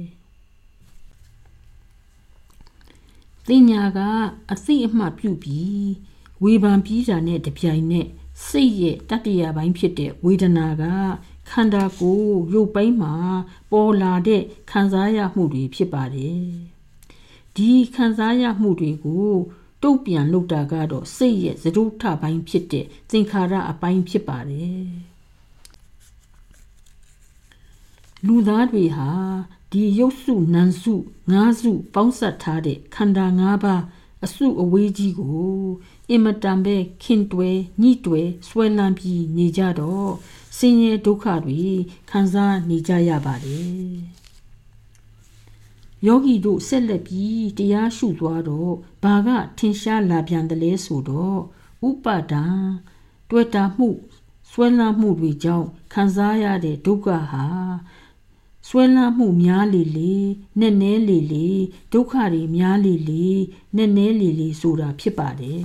သင်ညာကအသိအမှတ်ပြုပြီးဝေဖန်ပြီးတာနဲ့တပြိုင်နက်စိတ်ရဲ့တတိယပိုင်းဖြစ်တဲ့ဝေဒနာကခန္ဓာကိုယ်ရုပ်ပိုင်းမှာပေါ်လာတဲ့ခံစားရမှုတွေဖြစ်ပါတယ်ဒီခံစားရမှုတွေကိုတုံ့ပြန်လုပ်တာကတော့စိတ်ရဲ့သရုပ်ထပိုင်းဖြစ်တဲ့သင်္ခါရအပိုင်းဖြစ်ပါတယ်လူသားတွေဟာဒီရုပ်စုနာမ်စု5 စုပေါင်းစပ်ထားတဲ့ခန္ဓာ5 ပါးအစုအဝေးကြီးကိုအင်မတန်ပဲခင်တွယ်ညှိတွယ်ဆွဲလန်းပြီးနေကြတော့ဆင်းရဲဒုက္ခတွေခံစားနေကြရပါတယ်ယောဂီတို့ဆက်လက်ပြီးတရားရှုသွားတော့ဘာကထင်ရှားလာပြန်တယ်လဲဆိုတော့ဥပါဒံတွေ့တာမှုဆွဲလန်းမှုတွေကြောင့်ခံစားရတဲ့ဒုက္ခဟာဆွဲလန်းမှုများလေလေနဲ့နဲလေလေဒုက္ခတွေများလေလေနဲ့နဲလေလေဆိုတာဖြစ်ပါတယ်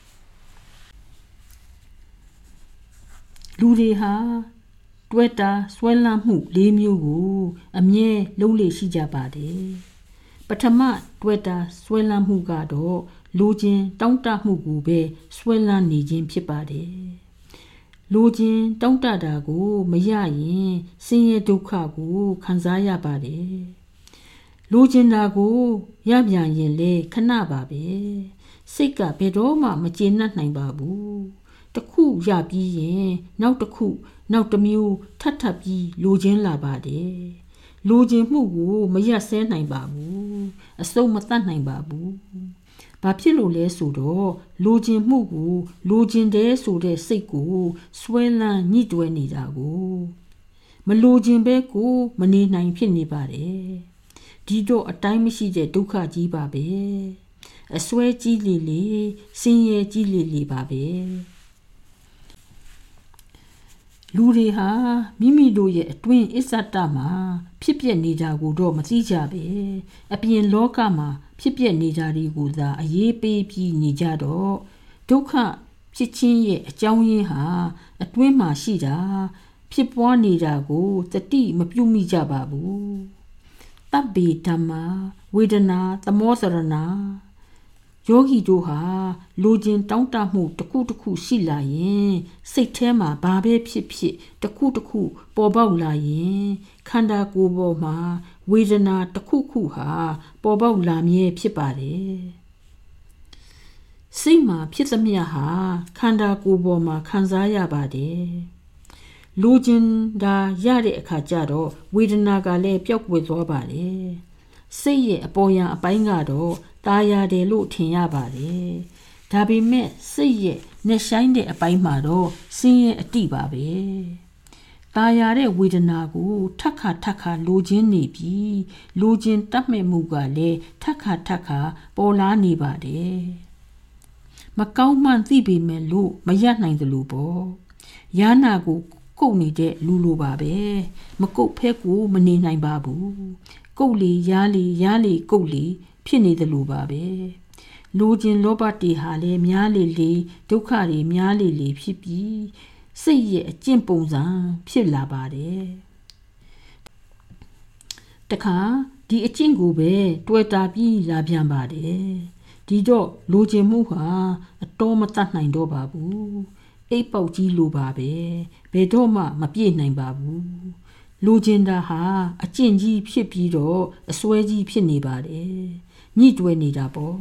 လူတွေဟာတွေ့တာဆွဲလန်းမှု၄မျိုးကိုအမြဲလုံးလေရှိကြပါတယ်ပထမတွေ့တာဆွဲလန်းမှုကတော့လိုချင်တောင့်တမှုကိုပဲဆွဲလန်းနေခြင်းဖြစ်ပါတယ်လိုချင်တောင့်တတာကိုမရရင်ဆင်းရဲဒုက္ခကိုခံစားရပါတယ်လိုချင်တာကိုရပြန်ရင်လေခဏပါပဲစိတ်ကဘယ်တော့မှမကျေနပ်နိုင်ပါဘူးတခုရပြီးရင်နောက်တစ်ခုနောက်တစ်မျိုးထပ်ထပ်ပြီးလိုချင်လာပါတယ်လိုချင်မှုကိုမရဆဲနိုင်ပါဘူးအစုံမတတ်နိုင်ပါဘူးဘာဖြစ်လို့လဲဆိုတော့လိုချင်မှုကိုလိုချင်တယ်ဆိုတဲ့စိတ်ကိုဆွဲလန်းညှိတွယ်နေတာကိုမလိုချင်ပဲကိုမနေနိုင်ဖြစ်နေပါတယ်ဒီတော့အတိုင်းမရှိတဲ့ဒုက္ခကြီးပါပဲအစွဲကြီးလေလေဆင်းရဲကြီးလေလေပါပဲလူတွေဟာမိမိတို့ရဲ့အတွင်းအစ္ဆတမှာဖြစ်ပျက်နေတာကိုတော့မသိကြပဲအပြင်လောကမှာဖြစ်ပျက်နေတာတွေကိုသာအရေးပေးပြီးနေကြတော့ဒုက္ခဖြစ်ခြင်းရဲ့အကြောင်းရင်းဟာအတွင်းမှာရှိတာဖြစ်ပွားနေတာကိုတတိမပြုမိကြပါဘူးတပ္ပေဓမ္မာဝေဒနာသမောစရဏယောဂီတို့ဟာလိုချင်တောင့်တမှုတစ်ခုတစ်ခုရှိလာရင်စိတ်ထဲမှာဘာပဲဖြစ်ဖြစ်တစ်ခုတစ်ခုပေါ်ပေါက်လာရင်ခန္ဓာကိုယ်ပေါ်မှာဝေဒနာတစ်ခုခုဟာပေါ်ပေါက်လာမြဲဖြစ်ပါတယ်စိတ်မှာဖြစ်သမျှဟာခန္ဓာကိုယ်ပေါ်မှာခံစားရပါတယ်လိုချင်တာရတဲ့အခါကျတော့ဝေဒနာကလည်းပျောက်ကွယ်သွားပါတယ်စိတ်ရဲ့အပေါ်ယံအပိုင်းကတော့ตาရတယ်လို့ထင်ရပါတယ်ဒါပေမဲ့စိတ်ရဲ့နှဆိုင်တဲ့အပိုင်းမှာတော့ဆင်းရဲအတိပါပဲตาရတဲ့ဝေဒနာကိုထပ်ခါထပ်ခါလိုချင်နေပြီးလိုချင်တတ်မဲ့မှုကလည်းထပ်ခါထပ်ခါပေါ်လာနေပါတယ်မကောင်းမှန်သိပေမဲ့လို့မရနိုင်သလိုပေါ့ယာနာကိုကုတ်နေတဲ့လူလိုပါပဲမကုတ်ဖဲကိုမနေနိုင်ပါဘူးကုတ်လေရားလေကုတ်လေဖြစ်နေတယ်လို့ပါပဲလိုချင်လောဘတေဟာလည်းများလေလေဒုက္ခတွေများလေလေဖြစ်ပြီးစိတ်ရဲ့အကျင့်ပုံစံဖြစ်လာပါတယ်တခါဒီအကျင့်ကိုပဲတွေ့တာပြီးလာပြန်ပါတယ်ဒီတော့လိုချင်မှုဟာအတော်မတတ်နိုင်တော့ပါဘူးအိပ်ပေါက်ကြီးလိုပါပဲဘယ်တော့မှမပြည့်နိုင်ပါဘူးလိုချင်တာဟာအကျင့်ကြီးဖြစ်ပြီးတော့အစွဲကြီးဖြစ်နေပါတယ်ညှိတွယ်နေတာပေါ့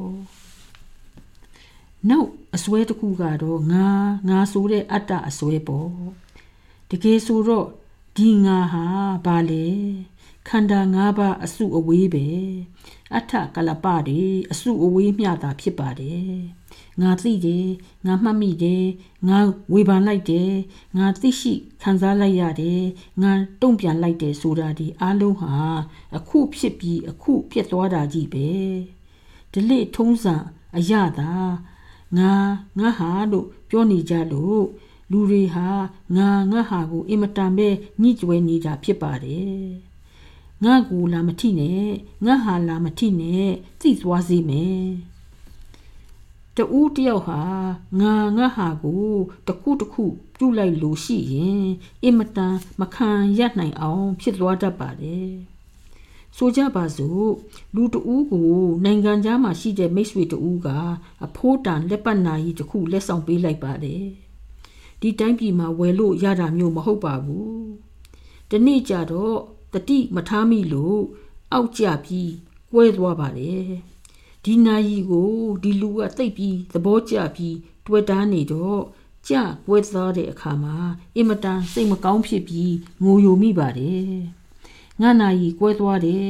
နောက်အစွဲတစ်ခုကတော့ငါဆိုတဲ့အတ္တအစွဲပေါ့တကယ်ဆိုတော့ဒီငါဟာဘာလဲခန္ဓာ၅ပါးအစုအဝေးပဲအဋ္ဌကလပတွေအစုအဝေးမျှတာဖြစ်ပါတယ်ငါသိတယ်ငါမှတ်မိတယ်ငါဝေဖန်လိုက်တယ်ငါသိရှိခံစားလိုက်ရတယ်ငါတုံ့ပြန်လိုက်တယ်ဆိုတာဒီအားလုံးဟာအခုဖြစ်ပြီးအခုပြတ်သွားတာကြီးပဲဒီလေထုံးစံအရသာငါဟာလို့ပြောနေကြလို့လူတွေဟာငါဟာကိုအင်မတန်ပဲညှိကျွဲနေတာဖြစ်ပါတယ်ငါကိုလာမထိနဲ့ငါဟာလာမထိနဲ့သိသွားစေမယ်တူတယောက်ဟာငါဟာကိုတခုပြုတ်လိုက်လို့ရှိရင်အင်မတန်မခံရနိုင်အောင်ဖြစ်သွားတတ်ပါတယ်ဆိုကြပါစို့လူတဦးကိုနိုင်ငံခြားမှာရှိတဲ့မိတ်ဆွေတဦးကအဖိုးတန်လက်ပတ်နာကြီးတစ်ခုလက်ဆောင်ပေးလိုက်ပါတယ်ဒီတိုင်းပြည်မှာဝယ်လို့ရတာမျိုးမဟုတ်ပါဘူးဒီနေ့ကျတော့တတိမထားမိလို့အောက်ကျပြီးကွဲသွားပါတယ်ဒီနာယီကိုဒီလူကသိပ်ပြီးသဘောကျပြီးတွေ့တာနေတော့ကြကွဲသွားတဲ့အခါမှာအင်မတန်စိတ်မကောင်းဖြစ်ပြီးငိုယိုမိပါတယ်ငါနာယီကွဲသွားတယ်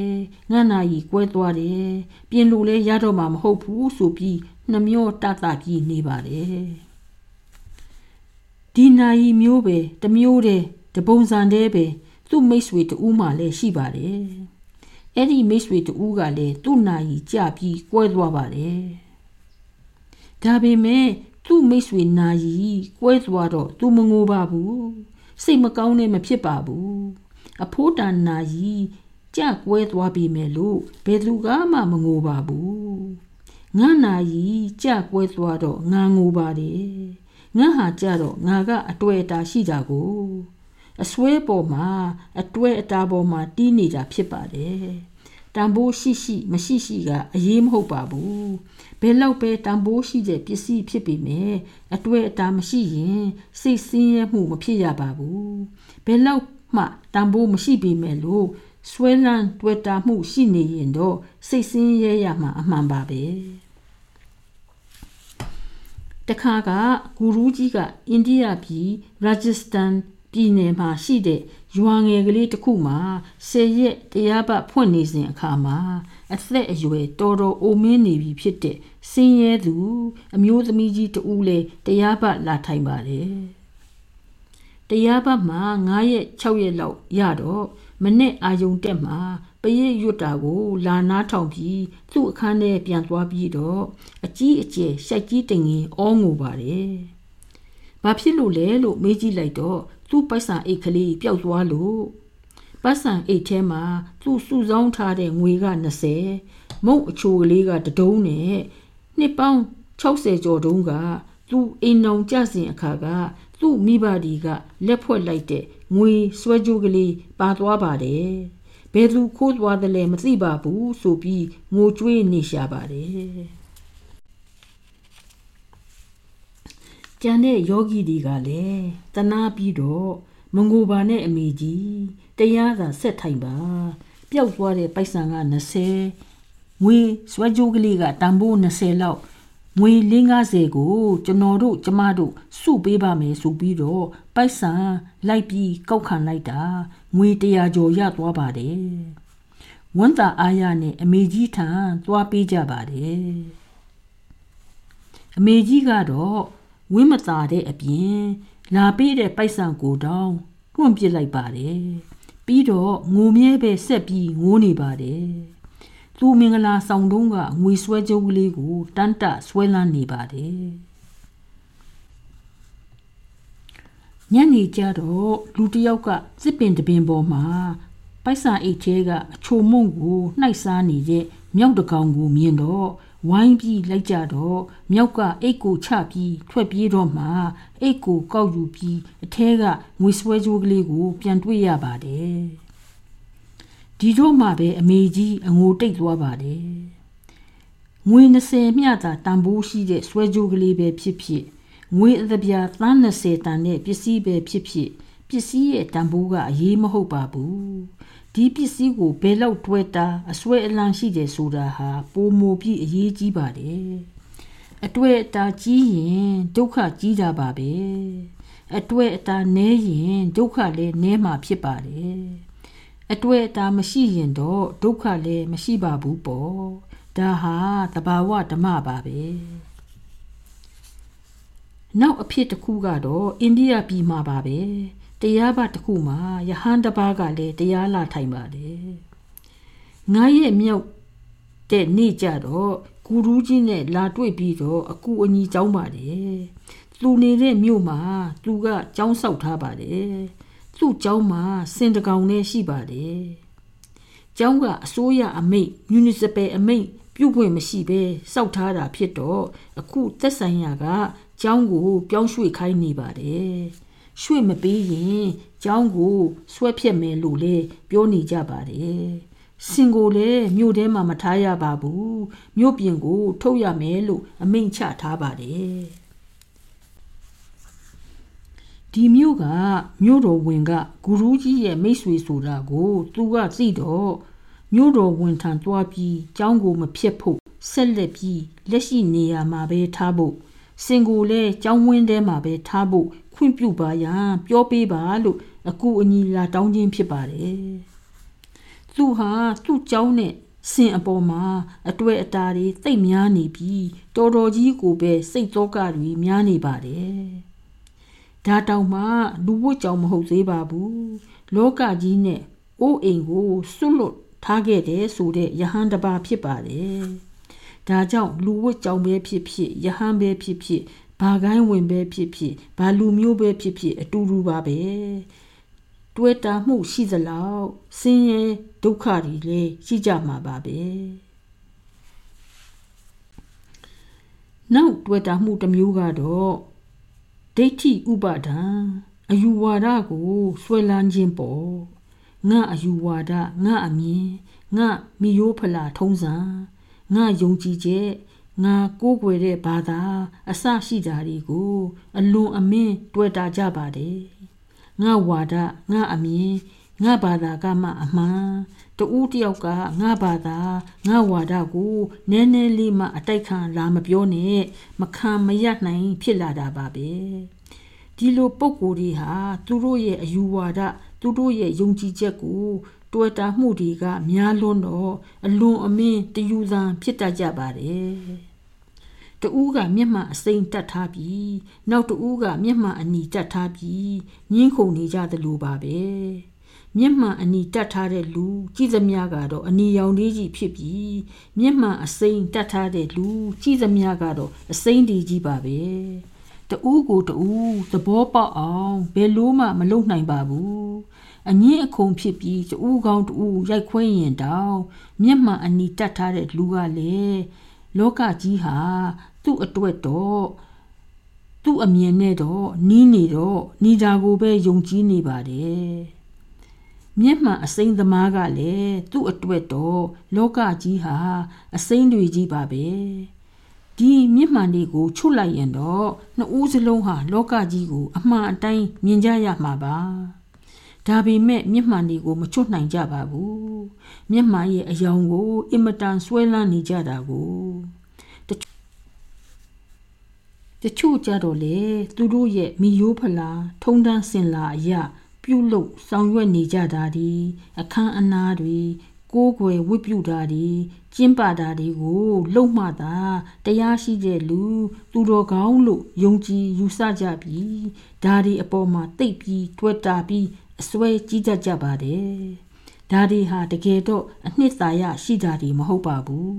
ပြင်လို့လဲရတော့မှမဟုတ်ဘူးဆိုပြီးနှမျောတပြီးနေပါတယ်ဒီနာယီမျိုးပဲတမျိုးတည်းတပုံစံတည်းပဲသူ့မိတ်ဆွေတူမှလည်းရှိပါတယ်အဲ့ဒီမိတ်ဆွေတူကလည်းသူ့နာယီကြပြီးကွဲသွားပါတယ်ဒါပေမဲ့သူ့မိတ်ဆွေနာရီကွဲသွားတော့သူမငိုပါဘူးစိတ်မကောင်းနဲ့မဖြစ်ပါဘူးအဖိုးတန်နာရီကြကွဲသွားပြီမယ်လို့ဘယ်သူကမှမငိုပါဘူးငါနာရီကြကွဲသွားတော့ငါငိုပါတယ်ငါဟာကြတော့ငါကအတွေ့အတာရှိတာကိုအစွဲပေါ်မှာအတွေ့အတာပေါ်မှာတီးနေတာဖြစ်ပါတယ်တန်ဖိုးရှိရှိမရှိရှိကအရေးမဟုတ်ပါဘူးဘယ်လောက်ပဲတန်ဖိုးရှိတဲ့ပစ္စည်းဖြစ်ပေမဲ့အတွေ့အတာမရှိရင်စိတ်ဆင်းရဲမှုမဖြစ်ရပါဘူးဘယ်လောက်မှတန်ဖိုးမရှိပေမဲ့လို့ဆွဲလန်းတွေ့တာမှုရှိနေရင်တော့စိတ်ဆင်းရဲရမှာအမှန်ပါပဲတခါကဂူရူးကြီးကအိန္ဒိယပြည်ရာဂျစ္စတန်ပြည်နယ်မှာရှိတဲ့ရွာငယ်ကလေးတစ်ခုမှာ10 ရက်တရားပတ်ဖွင့်နေစဉ်အခါမှာအသက်အရွယ်တော်တော်အိုမင်းနေပြီဖြစ်တဲ့ဆင်းရဲသူအမျိုးသမီးကြီးတဦးလည်းတရားပတ်လာထိုင်ပါတယ်တရားပတ်မှာ9 ရက်6 ရက်လောက်ရတော့မနေ့အာယုံတက်မှာပရိတ်ရွတ်တာကိုလာနားထောင်ပြီးသူ့အခန်းထဲပြန်သွားပြီးတော့အကြီးအကျယ်ရှိုက်ကြီးတင်ငင်အောငိုပါတယ်ဘာဖြစ်လို့လဲလို့မေးကြည့်လိုက်တော့သူ့ပိုက်ဆံအိတ်ကလေးပျောက်သွားလို့ပိုက်ဆံအိတ်ထဲမှာသူ့စုဆောင်းထားတဲ့ငွေက20မုံအချိုကလေးကတဒုံးနဲ့နှစ်ပေါင်း60ကျော်တုန်းကသူ့အိမ်အောင်ကြစဉ်အခါကသူ့မိဘတွေကလက်ဖွဲ့လိုက်တဲ့ငွေဆွဲကြိုးကလေးပါသွားပါတယ်ဘယ်သူခိုးသွားတယ်လဲမသိပါဘူးဆိုပြီးငိုကြွေးနေရှာပါတယ်ကျန်တဲ့ယောဂီတွေကလည်းတနာပြီးတော့မငိုပါနဲ့အမေကြီးတရားသာဆက်ထိုင်ပါပျောက်သွားတဲ့ပိုက်ဆံက20ငွေဆွဲကြိုးကလေးကတန်ဖိုး20လောက်ငွေ50ကိုကျွန်တော်တို့ကျမတို့စုပေးပါမယ်ဆိုပြီးတော့ပိုက်ဆံလိုက်ပြီးကောက်ခံလိုက်တာငွေ100ကျော်ရသွားပါတယ်ဝမ်းသာအားရနဲ့အမေကြီးထံသွားပေးကြပါတယ်အမေကြီးကတော့ဝင်းမသာတဲ့အပြင်လာပေးတဲ့ပိုက်ဆံကိုတောင်းတွန့်ပစ်လိုက်ပါတယ်ပြီးတော့ငိုမြဲပဲဆက်ပြီးငိုနေပါတယ်သူမင်္ဂလာဆောင်တုံးကငွေဆွဲကြိုးကလေးကိုတန်းတဆွဲလန်းနေပါတယ်ညနေကျတော့လူတစ်ယောက်ကစစ်ပင်တပင်ပေါ်မှာပိုက်ဆံအိတ်ထဲကအချိုမုံကိုနှိုက်စားနေတဲ့မြောက်တကောင်ကိုမြင်တော့ဝိုင်းပြီးလိုက်ကြတော့မြောက်ကအိတ်ကိုချပြီးထွက်ပြေးတော့မှအိတ်ကိုကောက်ယူပြီးအထဲကငွေဆွဲကြိုးကလေးကိုပြန်တွေ့ရပါတယ်ဒီတော့မှပဲအမေကြီးအငိုတိတ်သွားပါတယ်ငွေ20မျှသာတန်ဖိုးရှိတဲ့ဆွဲကြိုးကလေးပဲဖြစ်ဖြစ်ငွေအသပြားသန်း20တန်တဲ့ပစ္စည်းပဲဖြစ်ဖြစ်ပစ္စည်းရဲ့တန်ဖိုးကအရေးမဟုတ်ပါဘူးဒီပစ္စည်းကိုဘယ်လောက်တွဲတာအစွဲအလန်းရှိတယ်ဆိုတာဟာပိုမိုပြီးအရေးကြီးပါတယ်အတွေ့အတာကြီးရင်ဒုက္ခကြီးတာပါပဲအတွေ့အတာနည်းရင်ဒုက္ခလည်းနည်းမှာဖြစ်ပါတယ်အတွေ့အတာမရှိရင်တော့ဒုက္ခလည်းမရှိပါဘူးပေါ့ဒါဟာသဘာဝဓမ္မပါပဲနောက်အဖြစ်တစ်ခုကတော့အိန္ဒိယပြည်မှာပါပဲတရားပတ်တစ်ခုမှာယဟန်တစ်ပါးကလည်းတရားလာထိုင်ပါတယ်9 ရက်မြောက်တဲ့နေ့ကျတော့ဂူရူးကြီးနဲ့လာတွေ့ပြီးတော့အကူအညီကျောင်းပါတယ်သူနေတဲ့မြို့မှာသူကကျောင်းဆောက်ထားပါတယ်သူ့ကျောင်းမှာစင်တကောင်နဲ့ရှိပါတယ်ကျောင်းကအစိုးရအမိန့် municipal အမိန့်ပြုခွင့်မရှိဘဲစောက်ထားတာဖြစ်တော့အခုသက်ဆိုင်ရာကကျောင်းကိုပြောင်းရွှေ့ခိုင်းနေပါတယ်ရွှေ့မပေးရင်ကျောင်းကိုဆွဲဖြတ်မယ်လို့လည်းပြောနေကြပါတယ်စင်ကိုလည်းမြို့ထဲမှာမထားရပါဘူးမြို့ပြင်ကိုထုတ်ရမယ်လို့အမိန့်ချထားပါတယ်ဒီမြို့ကမြို့တော်ဝင်ကဂူရူးကြီးရဲ့မိတ်ဆွေဆိုတာကိုသူကသိတော့မြို့တော်ဝင်ထံသွားပြီးကျောင်းကိုမဖျက်ဖို့ဆက်လက်ပြီးလက်ရှိနေရာမှာပဲထားဖို့စင်ကိုလည်းကျောင်းဝင်းထဲမှာပဲထားဖို့ခွင့်ပြုပါရန်ပြောပေးပါလို့အကူအညီလာတောင်းခြင်းဖြစ်ပါတယ်သူဟာသူ့ကျောင်းနဲ့စင်အပေါ်မှာအတွေ့အတာတွေသိပ်များနေပြီးတော်တော်ကြီးကိုပဲစိတ်သောကတွေများနေပါတယ်ဒါတောင်မှလူဝတ်ကြောင်မဟုတ်သေးပါဘူးလောကကြီးနဲ့အိုးအိမ်ကိုစွန့်လွတ်ထားခဲ့တယ်ဆိုတဲ့ယဟန်တစ်ပါးဖြစ်ပါတယ်ဒါကြောင့်လူဝတ်ကြောင်ပဲဖြစ်ဖြစ်ယဟန်ပဲဖြစ်ဖြစ်ဘာကိုင်းဝင်ပဲဖြစ်ဖြစ်ဘာလူမျိုးပဲဖြစ်ဖြစ်အတူတူပါပဲတွေ့တာမှုရှိသလောက်ဆင်းရဲဒုက္ခတွေလည်းရှိကြမှာပါပဲနောက်တွေ့တာမှုတစ်မျိုးကတော့ဒိဋ္ဌိဥပါဒံအယူဝါဒကိုဆွဲလန်းခြင်းပေါ့ငါအယူဝါဒငါအမြင်ငါမိယိုးဖလာထုံးစံငါယုံကြည်ချက်ငါကိုးကွယ်တဲ့ဘာသာအစရှိတာတွေကိုအလွန်အမင်းတွေ့တာကြပါတယ်ငါဝါဒငါအမြင်ငါဘာသာကမှအမှန်တူတယောက်ကငါဘာသာငါဝါဒကိုနည်းနည်းလေးမှအတိုက်ခံလာမပြောနဲ့မခံမရနိုင်ဖြစ်လာတာပါပဲဒီလိုပုံကိုယ်တွေဟာသူတို့ရဲ့အယူဝါဒသူတို့ရဲ့ယုံကြည်ချက်ကိုတွေ့တာမှုတွေကများလွန်းတော့အလွန်အမင်းတယူသံဖြစ်တတ်ကြပါတယ်တူကမျက်မှန်အစိမ့်တက်ထားပြီးနောက်တူကမျက်မှန်အနီတက်ထားပြီးညှင်းခုန်နေကြသလိုပါပဲမျက်မှန်အနီတက်ထားတဲ့လူကြည်သမျှကတော့အနီရောင်လေးကြီးဖြစ်ပြီးမျက်မှန်အစိမ့်တက်ထားတဲ့လူကြည်သမျှကတော့အစိမ့်ဒီကြီးပါပဲတူကိုတူသဘောပေါက်အောင်ဘယ်လို့မှမလုပ်နိုင်ပါဘူးအငင်းအခုံဖြစ်ပြီးတူကောင်းတူရိုက်ခွဲရင်တောင်မျက်မှန်အနီတက်ထားတဲ့လူကလည်းလောကကြီးဟာသူ့အတွက်တော့သူ့အမြင်နဲ့တော့နီးနေတော့နေတာကိုပဲယုံကြည်နေပါတယ်မျက်မှန်အစိမ့်သမားကလည်းသူ့အတွက်တော့လောကကြီးဟာအစိမ့်တွေကြီးပါပဲဒီမျက်မှန်တွေကိုချုပ်လိုက်ရင်တော့နှစ်ဦးစလုံးဟာလောကကြီးကိုအမှန်အတိုင်းမြင်ကြရမှာပါဒါပေမဲ့မျက်မှန်တွေကိုမချွတ်နိုင်ကြပါဘူးမျက်မှန်ရဲ့အယောင်ကိုအင်မတန်ဆွဲလန်းနေကြတာကိုတချို့ကြတော့လေသူတို့ရဲ့မိယိုးဖလာထုံတန်းစင်လာအရာပြုတ်လို့ဆောင်ရွက်နေကြတာဒီအခန်းအနားတွေကိုးကွယ်ဝတ်ပြုတာဒီကျင်းပတာတွေကိုလုံမှသာတရားရှိတဲ့လူသူတော်ကောင်းလို့ယုံကြည်ယူဆကြပြီးဒါဒီအပေါ်မှာတိတ်ပြီးတွေ့တာပြီးအစွဲကြီးတတ်ကြပါတယ်ဒါဒီဟာတကယ်တော့အနှစ်သာရရှိတာဒီမဟုတ်ပါဘူး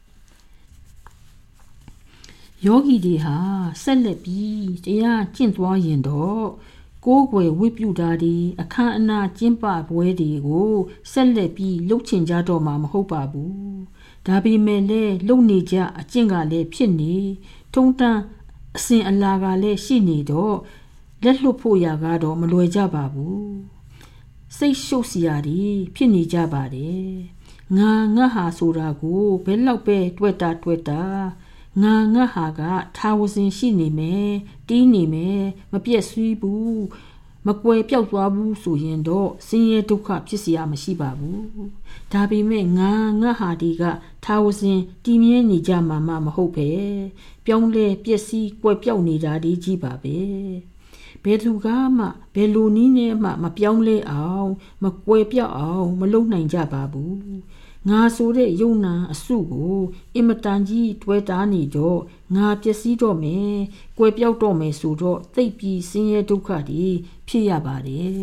ယောဂီတွေဟာဆက်လက်ပြီးတရားကျင့်သွားရင်တော့ကိုးကွယ်ဝတ်ပြုတာဒီအခမ်းအနားကျင်းပပွဲတွေကိုဆက်လက်ပြီးလုပ်ချင်ကြတော့မှာမဟုတ်ပါဘူးဒါပေမဲ့လည်းလုပ်နေကြအကျင့်ကလည်းဖြစ်နေထုံတန်းအစဉ်အလာကလည်းရှိနေတော့လက်လွတ်ဖို့ရာကတော့မလွယ်ကြပါဘူးစိတ်ရှုပ်စရာတွေဖြစ်နေကြပါတယ်ငါဟာဆိုတာကိုဘယ်လောက်ပဲတွေ့တာငါဟာကထာဝစဉ်ရှိနေမယ်တီးနေမယ်မပြည့်စုံဘူးမကွယ်ပြောက်သွားဘူးဆိုရင်တော့ဆင်းရဲဒုက္ခဖြစ်เสียမရှိပါဘူးဒါပေမဲ့ငါဟာဒီကထာဝစဉ်တည်မြဲနေကြမှာမဟုတ်ပဲပြောင်းလဲပျက်စီးကွယ်ပြောက်နေတာဒီကြီးပါပဲဘယ်သူကမှဘယ်လိုနည်းနဲ့မှမပြောင်းလဲအောင်မကွယ်ပြောက်အောင်မလုပ်နိုင်ကြပါဘူးငါဆိုတဲ့ယုံနာအစုကိုအင်မတန်ကြီးတွေ့တာနေတော့ငါပျက်စီးတော့မယ်ကွယ်ပြောက်တော့မယ်ဆိုတော့သိပ်ပြီးဆင်းရဲဒုက္ခတွေဖြစ်ရပါတယ်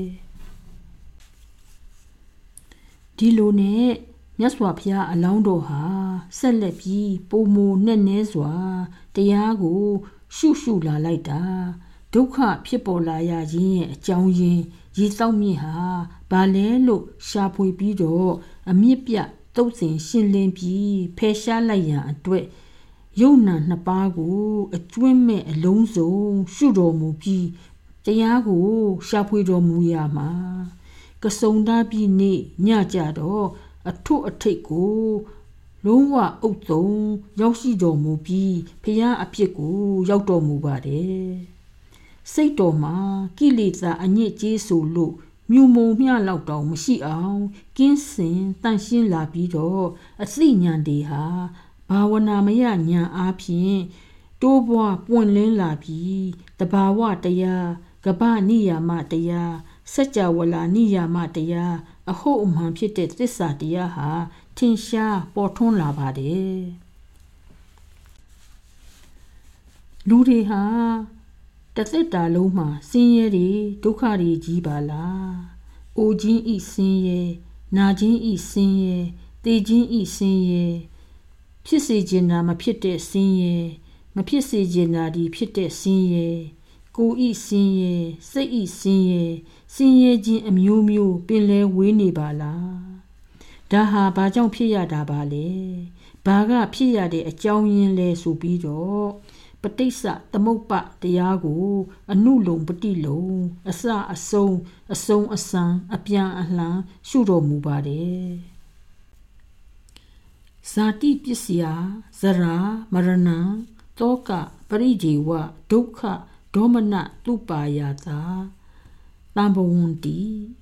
ဒီလိုနဲ့မြတ်စွာဘုရားအလောင်းတော်ဟာဆက်လက်ပြီးပုံမနဲ့နဲစွာတရားကိုရှုလာလိုက်တာဒုက္ခဖြစ်ပေါ်လာရခြင်းရဲ့အကြောင်းရင်းရည်စောက်မြင့်ဟာဘာလဲလို့ရှာဖွေပြီးတော့အမြင့်ပြတုတ်စင်ရှင်းလင်းပြီးဖယ်ရှားလိုက်ရန်အတွက်ယုံနာနှစ်ပါးကိုအကျွင့်မဲ့အလုံးစုံရှုတော်မူပြီးတရားကိုရှာဖွေတော်မူရမှာကစုံတာပြီးနေ့ညကြတော့အထုအထိတ်ကိုလုံးဝအုပ်သုံးရောက်ရှိတော်မူပြီးဖျားအဖြစ်ကိုရောက်တော်မူပါတယ်စိတ်တော်မှာကိလေသာအညစ်အကြေးဆိုလို့မြူမုံမျှလောက်တောင်မရှိအောင်ကင်းစင်တန့်ရှင်းလာပြီးတော့အသိဉာဏ်တွေဟာဘာဝနာမယဉာဏ်အားဖြင့်တိုးပွားပွင့်လင်းလာပြီးတဘာဝတရားကပ္ပနိယာမတရားစัจ java လာနိယာမတရားအဟုတ်အမှန်ဖြစ်တဲ့သစ္စာတရားဟာထင်ရှားပေါ်ထွန်းလာပါတယ်လူတွေဟာတသက်တာလုံးမှာဆင်းရဲတွေဒုက္ခတွေကြီးပါလား။အိုခြင်းဤဆင်းရဲနာခြင်းဤဆင်းရဲသေခြင်းဤဆင်းရဲဖြစ်စေခြင်းနာမဖြစ်တဲ့ဆင်းရဲမဖြစ်စေချင်တာဒီဖြစ်တဲ့ဆင်းရဲကိုယ်ဤဆင်းရဲစိတ်ဤဆင်းရဲခြင်းအမျိုးမျိုးပင်လဲဝေးနေပါလားဒါဟာဘာကြောင့်ဖြစ်ရတာပါလဲဘာကဖြစ်ရတဲ့အကြောင်းရင်းလဲဆိုပြီးတော့ပဋိစ္စသမုပ္ပါတရားကိုအနုလုံပฏิလုံအစအဆုံးအစံအပြန်အလှန်ရှုတော်မူပါတယ်ဇာတိပစ္စယဇရာမရဏတောကပရိဒေဝဒုက္ခဒေါမနတုပါယတာတံဘဝန္တိ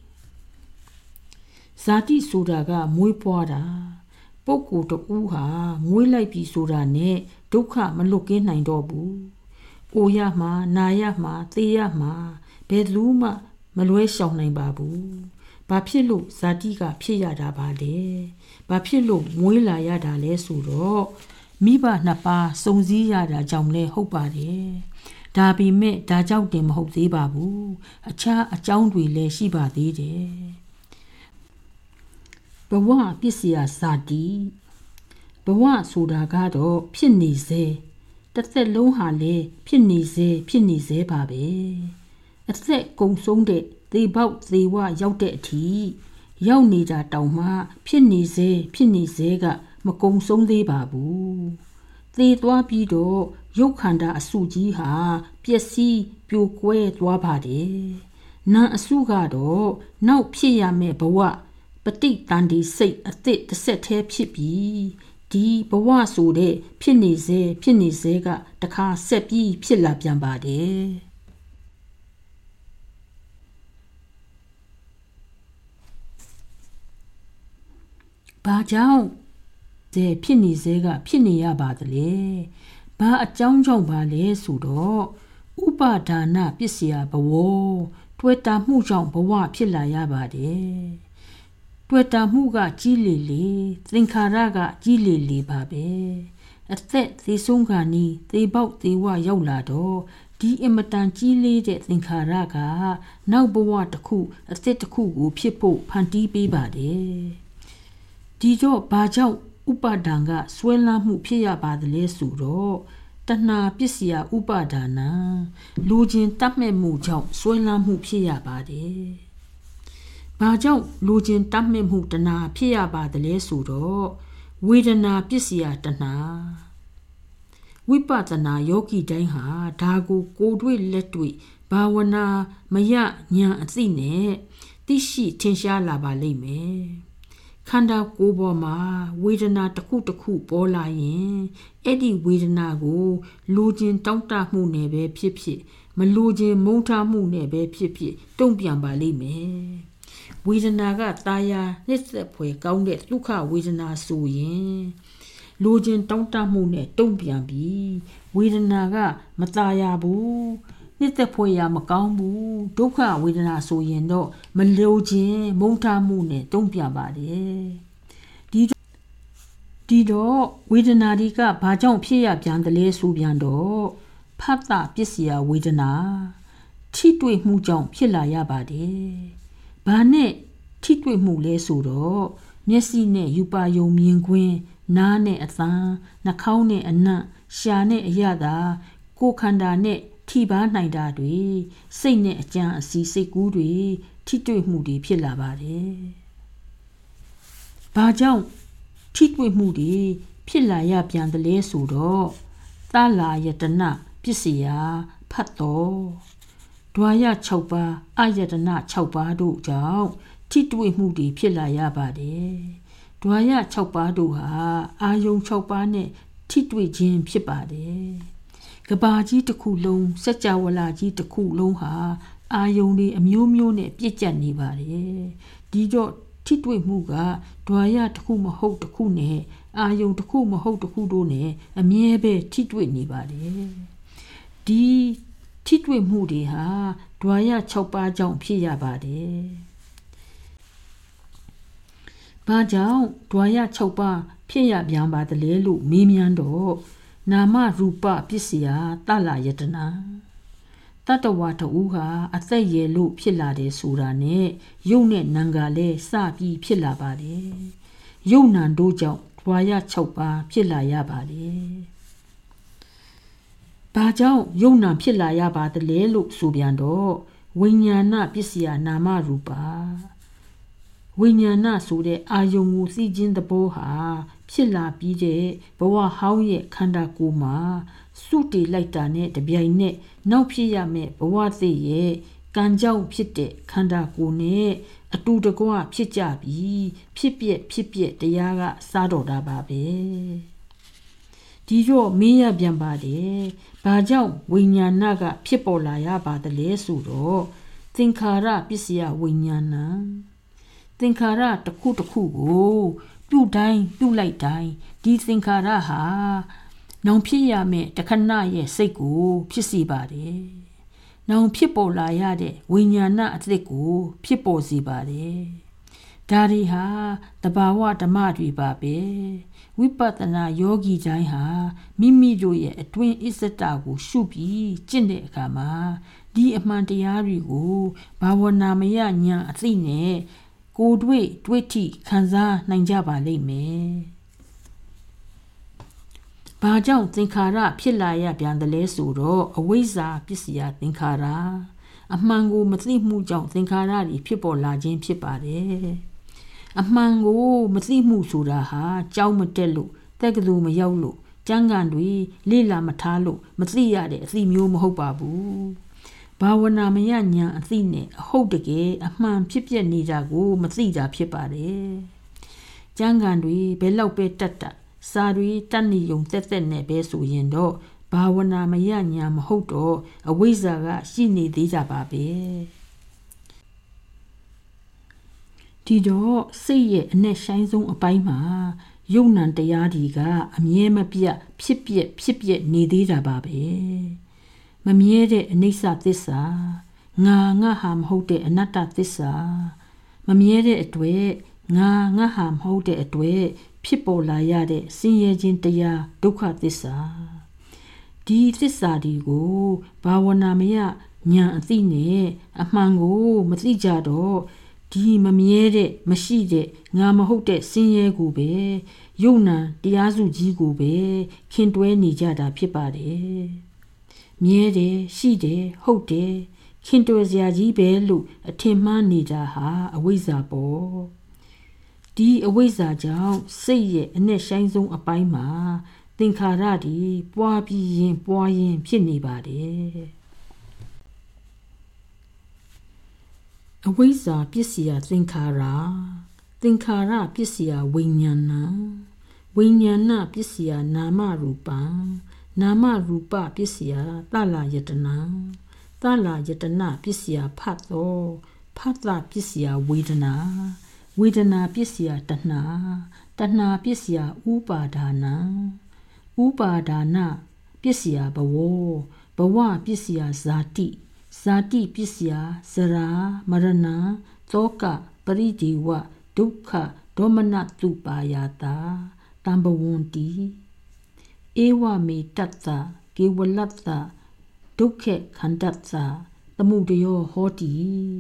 ဇာတိဆိုတာကမွေးဖွားတာပုဂ္ဂိုလ်တူဟာမွေးလိုက်ပြီဆိုတာနဲ့ဒုက္ခမလွတ်ကင်းနိုင်တော့ဘူး။အိုရမှာနာရမှာသေရမှာဘယ်သူမှမလွဲရှောင်နိုင်ပါဘူး။ဘာဖြစ်လို့ဇာတိကဖြစ်ရတာပါလဲ။ဘာဖြစ်လို့မွေးလာရတာလဲဆိုတော့မိဘနှစ်ပါးစုံစည်းရတာကြောင့်လဲဟုတ်ပါတယ်။ဒါပေမဲ့ဒါကြောင့်တင်မဟုတ်သေးပါဘူး။အခြားအကြောင်းတွေလည်းရှိပါသေးတယ်။ဘဝပစ္စယဇာတိဘဝဆိုတာကတော့ဖြစ်နေစေတစ်သက်လုံးဟာလည်းဖြစ်နေစေပါပဲအသက်ကုန်ဆုံးတဲ့သေပေါက်သေဝရောက်တဲ့အထိရောက်နေတာတောင်မှဖြစ်နေစေကမကုန်ဆုံးသေးပါဘူးသေသွားပြီးတော့ရုပ်ခန္ဓာအစုကြီးဟာပျက်စီးပြိုကွဲသွားပါတယ်နာအစုကတော့နောက်ဖြစ်ရမယ့်ဘဝပဋိတန်ဒီစိတ်အသစ်တစ်ဆက်တည်းဖြစ်ပြီးဒီဘဝဆိုတဲ့ဖြစ်နေစေကတခါဆက်ပြီးဖြစ်လာပြန်ပါတယ်ဘာကြောင့်ဖြစ်နေစေကဖြစ်နေရပါသလဲဘာအကြောင်းကြောင့်ပါလဲဆိုတော့ဥပါဒါနပစ္စယဘဝတွေ့တာမှုကြောင့်ဘဝဖြစ်လာရပါတယ်တွေ့တာမှုကကြီးလေသင်္ခါရကကြီးလေပါပဲအသက်သေဆုံးခါနီးသေပေါက်သေဝရောက်လာတော့ဒီအမတန်ကြီးလေးတဲ့သင်္ခါရကနောက်ဘဝတစ်ခုအသက်တစ်ခုကိုဖြစ်ဖို့ဖန်တီးပေးပါတယ်ဒီတော့ဘာကြောင့်ဥပါဒံကဆွဲလန်းမှုဖြစ်ရပါသလဲဆိုတော့တဏှာပစ္စယဥပါဒါနလူချင်းတတ်မဲ့မှုကြောင့်ဆွဲလန်းမှုဖြစ်ရပါတယ်ဘာကြောင့်လူချင်းတတ်မဲ့မှုတဏှာဖြစ်ရပါသလဲဆိုတော့ဝေဒနာပစ္စယတဏှာဝိပဿနာယောဂီတိုင်းဟာဒါကိုတွေ့လက်တွေ့ဘာဝနာမယဉာဏ်အသိနဲ့သိရှိထင်ရှားလာပါလိမ့်မယ်ခန္ဓာကိုယ်ပေါ်မှာဝေဒနာတစ်ခုပေါ်လာရင်အဲ့ဒီဝေဒနာကိုလူချင်းတောင့်တမှုနဲ့ပဲဖြစ်မလူချင်းမုန်းထားမှုနဲ့ပဲဖြစ်တုံ့ပြန်ပါလိမ့်မယ်ဝေဒနာကတာယာနှိမ့်ဆက်ဖွယ်ကောင်းတဲ့ဒုက္ခဝေဒနာဆိုရင်လူချင်းတောင့်တမှုနဲ့တုံ့ပြန်ပြီးဝေဒနာကမတာယာဘူးနှိမ့်သက်ဖွယ်ရမကောင်းဘူးဒုက္ခဝေဒနာဆိုရင်တော့မလိုခြင်းမုန်းထားမှုနဲ့တုံ့ပြန်ပါတယ်ဒီတော့ဝေဒနာတွေကဘာကြောင့်ဖြစ်ရပြန်တယ်လဲဆိုပြန်တော့ဖတ်တာပစ္စယဝေဒနာထိတွေ့မှုကြောင့်ဖြစ်လာရပါတယ်ဘာနဲ့ထိတွေ့မှုလဲဆိုတော့မျက်စိနဲ့ယူပါယုံမြင်ခွင့်နားနဲ့အသံနှာခေါင်းနဲ့အနံ့ရှာနဲ့အရသာကိုယ်ခန္ဓာနဲ့ထိပါနိုင်တာတွေစိတ်နဲ့အကြံအစီစိတ်ကူးတွေထိတွေ့မှုတွေဖြစ်လာပါတယ်။ဘာကြောင့်ထိတွေ့မှုတွေဖြစ်လာရပြန်တယ်လဲဆိုတော့သလာယတနာပစ္စယဖတ်တော်ဒွါရ6ပါးအာယတနာ6ပါးတို့ကြောင့်ထိတွေ့မှုတွေဖြစ်လာရပါတယ်။ဒွါရ6ပါးတို့ဟာအာယုံ6ပါးနဲ့ထိတွေ့ခြင်းဖြစ်ပါတယ်။ကဘာကြီးတစ်ခုလုံးစัจ java လာကြီးတစ်ခုလုံးဟာအာယုံတွေအမျိုးမျိုးနဲ့ပြည့်ကျက်နေပါတယ်။ဒီတော့ထိတွေ့မှုကဒွါရတစ်ခုမဟုတ်တစ်ခုနဲ့အာယုံတစ်ခုမဟုတ်တစ်ခုတို့နဲ့အမြဲပဲထိတွေ့နေပါတယ်။ဒီထိတွေ့မှုတွေဟာဒွါရ6ပါးကြောင့်ဖြစ်ရပါတယ်။ဘာကြောင့်ဒွါရ6ပါးဖြစ်ရပြန်ပါသလဲလို့မေးမြန်းတော့နာမရူပပစ္စယတလာယတနာတတဝါတူဟာအသက်ရည်လို့ဖြစ်လာတယ်ဆိုတာနဲ့ယုတ်နဲ့နံကလည်းစပြီးဖြစ်လာပါတယ်။ယုတ်နံတို့ကြောင့်ဒွါရ6ပါးဖြစ်လာရပါတယ်။ဘာကြောင့်ယုံနာဖြစ်လာရပါသလဲလို့ဆိုပြန်တော့ဝိညာဏပစ္စယနာမရူပဝိညာဏဆိုတဲ့အာယုံကိုသိခြင်းသဘောဟာဖြစ်လာပြီးတဲ့ဘဝဟောင်းရဲ့ခန္ဓာကိုယ်မှာစုတည်လိုက်တာနဲ့တပြိုင်နက်နောက်ဖြစ်ရမယ့်ဘဝသိရဲ့ကံကြောင့်ဖြစ်တဲ့ခန္ဓာကိုယ်နဲ့အတူတကွဖြစ်ကြပြီးဖြစ်ပြက်တရားကစားတော်တာပါပဲဒီတော့မေးရပြန်ပါတယ်ဘာကြောင့်ဝိညာဏကဖြစ်ပေါ်လာရပါသလဲဆိုတော့သင်္ခါရပစ္စယဝိညာဏသင်္ခါရတစ်ခုကိုပြုတိုင်းပြုလိုက်တိုင်းဒီသင်္ခါရဟာနောင်ဖြစ်ရမယ့်တခဏရဲ့စိတ်ကိုဖြစ်စေပါတယ်နောင်ဖြစ်ပေါ်လာရတဲ့ဝိညာဏအသစ်ကိုဖြစ်ပေါ်စေပါတယ်ဒါတွေဟာတဘာဝဓမ္မတွေပါပဲဝိပဿနာယောဂီတိုင်းဟာမိမိတို့ရဲ့အတွင်းအစ္စတကိုရှုပြီးကျင့်တဲ့အခါမှာဒီအမှန်တရားတွေကိုဘာဝနာမယဉာဏ်အသိနဲ့ကိုယ်တွေ့ထိခံစားနိုင်ကြပါလိမ့်မယ်ဘာကြောင့်သင်္ခါရဖြစ်လာရပြန်တယ်လဲဆိုတော့အဝိဇ္ဇာပစ္စယသင်္ခါရအမှန်ကိုမသိမှုကြောင့်သင်္ခါရတွေဖြစ်ပေါ်လာခြင်းဖြစ်ပါတယ်အမှန်ကိုမသိမှုဆိုတာဟာကြောက်မတက်လို့တက်ကတူမရောက်လို့ကျမ်းဂန်တွေလေ့လာမထားလို့မသိရတဲ့အသိမျိုးမဟုတ်ပါဘူးဘာဝနာမယဉာဏ်အသိနဲ့အဟုတ်တကယ်အမှန်ဖြစ်ပြနေတာကိုမသိတာဖြစ်ပါတယ်ကျမ်းဂန်တွေဘယ်လောက်ပဲတက်စာတွေတတ်နေုံတက်နဲ့ပဲဆိုရင်တော့ဘာဝနာမယဉာဏ်မဟုတ်တော့အဝိဇ္ဇာကရှိနေသေးကြပါပဲဒီတော့စိတ်ရဲ့အနဲ့ဆိုင်ဆုံးအပိုင်းမှာယုံ nant တရားဒီကအမြဲမပြတ်ဖြစ်ပြက်နေသေးတာပါပဲမမြဲတဲ့အနိစ္စသစ္စာငါဟာမဟုတ်တဲ့အနတ္တသစ္စာမမြဲတဲ့အတွက်ငါဟာမဟုတ်တဲ့အတွက်ဖြစ်ပေါ်လာရတဲ့ဆင်းရဲခြင်းတရားဒုက္ခသစ္စာဒီသစ္စာဒီကိုဘာဝနာမယဉာဏ်အသိနဲ့အမှန်ကိုမသိကြတော့ဒီမမြဲတဲ့မရှိတဲ့ငါမဟုတ်တဲ့ဆင်းရဲကိုပဲယုံ nant တရားစုကြီးကိုပဲခင်တွဲနေကြတာဖြစ်ပါတယ်မြဲတယ်ရှိတယ်ဟုတ်တယ်ခင်တွဲစရာကြီးပဲလို့အထင်မှားနေတာဟာအဝိဇ္ဇာပေါ့ဒီအဝိဇ္ဇာကြောင့်စိတ်ရဲ့အနဲ့ဆိုင်ဆုံးအပိုင်းမှာသင်္ခါရတွေပွားပြီးရင်ဖြစ်နေပါတယ်အဝိဇ္ဇာပစ္စယသင်္ခါရပစ္စယဝိညာဏပစ္စယနာမရူပနာမရူပပစ္စယသလယတနာပစ္စယဖတ်သောဖတ်တာပစ္စယဝေဒနာပစ္စယတဏှာပစ္စယဥပါဒါနပစ္စယဘဝပစ္စယဇာတိပစ္စယဇရာမရဏသောကပရိဒေဝဒုက္ခဒေါမနတုပါယတာတံဘဝန္တိဧဝမေတ္တကေဝလတ္တဒုက္ခခန္ဓတ္တသမုဒယောဟောတိ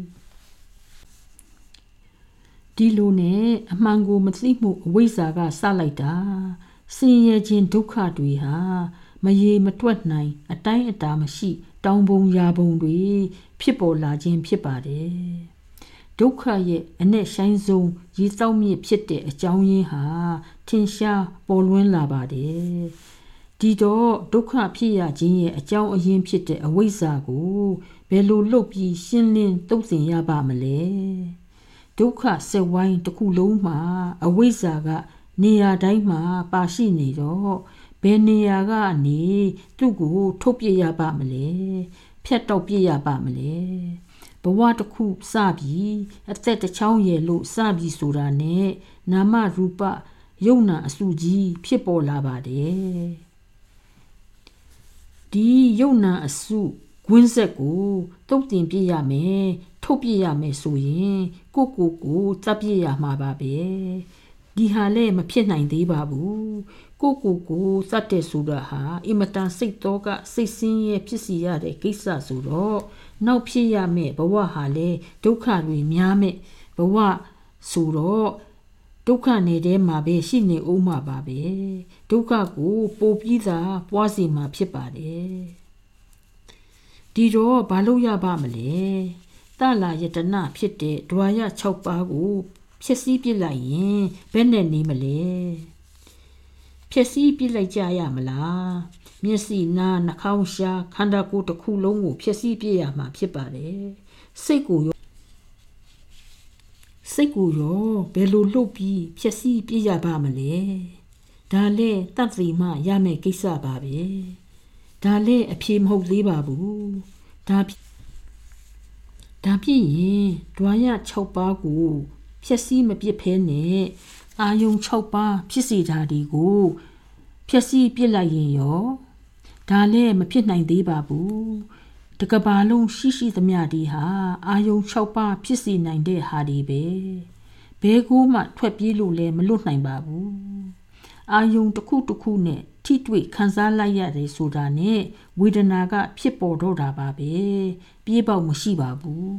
ဒီလိုနဲ့အမှန်ကိုမသိမှုအဝိဇ္ဇာကစလိုက်တာဆင်းရဲခြင်းဒုက္ခတွေဟာမရေမတွက်နိုင်အတိုင်းအတာမရှိတောင်ပုံရာပုံတွေဖြစ်ပေါ်လာခြင်းဖြစ်ပါတယ်ဒုက္ခရဲ့အနဲ့ဆိုင်ဆုံးရေစောက်မြစ်ဖြစ်တဲ့အကြောင်းရင်းဟာထင်ရှားပေါ်လွင်လာပါတယ်ဒီတော့ဒုက္ခဖြစ်ရခြင်းရဲ့အကြောင်းအရင်းဖြစ်တဲ့အဝိဇ္ဇာကိုဘယ်လိုလုပ်ပြီးရှင်းလင်းသုတ်သင်ရပါမလဲဒုက္ခစက်ဝိုင်းတစ်ခုလုံးမှာအဝိဇ္ဇာကနေရာတိုင်းမှာပါရှိနေတော့ဘယ်နေရာကနေသူ့ကိုထုတ်ပြရပါမလဲဖြတ်တောက်ပြရပါမလဲဘဝတစ်ခုစပြီးအသက်တစ်ချောင်းရည်လို့စပြီးဆိုတာနဲ့နာမရူပယုံနာအစုကြီးဖြစ်ပေါ်လာပါတယ်ဒီယုံနာအစုကွင်းဆက်ကိုတုတ်တင်ပြရမယ်ထုတ်ပြရမယ်ဆိုရင်ကိုတပ်ပြရမှာပါပဲဒီဟာလည်းမဖြစ်နိုင်သေးပါဘူးကိုစတ်တဲ့ဆိုတာဟာအင်မတန်စိတ်တော့ကစိတ်ဆင်းရဲဖြစ်စီရတဲ့ကိစ္စဆိုတော့နောက်ဖြစ်ရမယ့်ဘဝဟာလည်းဒုက္ခတွေများမဲ့ဘဝဆိုတော့ဒုက္ခနေတဲ့မှာပဲရှိနေဦးမှာပါပဲဒုက္ခကိုပိုပြီးသာပွားစီမှာဖြစ်ပါတယ်ဒီတော့ဘာလို့ရပါမလဲတလာယတနာဖြစ်တဲ့ဒွါရ6ပါးကိုဖြစ်စည်းပြစ်လိုက်ရင်ဘယ်နဲ့နေမလဲဖြစ်စည်းပြစ်လိုက်ကြရမလားမျက်စိနားနှာခေါင်းရှားခန္ဓာကိုယ်တစ်ခုလုံးကိုဖြစ်စည်းပြစ်ရမှာဖြစ်ပါတယ်စိတ်ကိုရောဘယ်လိုလှုပ်ပြီးဖြစ်စည်းပြစ်ရပါမလဲဒါလည်းတတ်သိမှရမယ့်ကိစ္စပါပဲဒါလည်းအဖြေမဟုတ်သေးပါဘူးဒါဖြစ်ရင်ဒွါရ6ပါးကိုဖြည့်ဆည်းမပြစ်ဖဲနဲ့အာယုံ6ပါးဖြစ်စေတာဒီကိုဖြည့်ဆည်းပြစ်လိုက်ရင်ရောဒါလည်းမဖြစ်နိုင်သေးပါဘူးတကဘာလုံးရှိသမျှဒီဟာအာယုံ6ပါးဖြစ်စေနိုင်တဲ့ဟာဒီပဲဘဲကိုမှထွက်ပြေးလို့လည်းမလွတ်နိုင်ပါဘူးအာယုံတစ်ခုနဲ့ထိတွေ့ခံစားလိုက်ရတယ်ဆိုတာနဲ့ဝေဒနာကဖြစ်ပေါ်တော့တာပါပဲပြေးပေါက်မရှိပါဘူး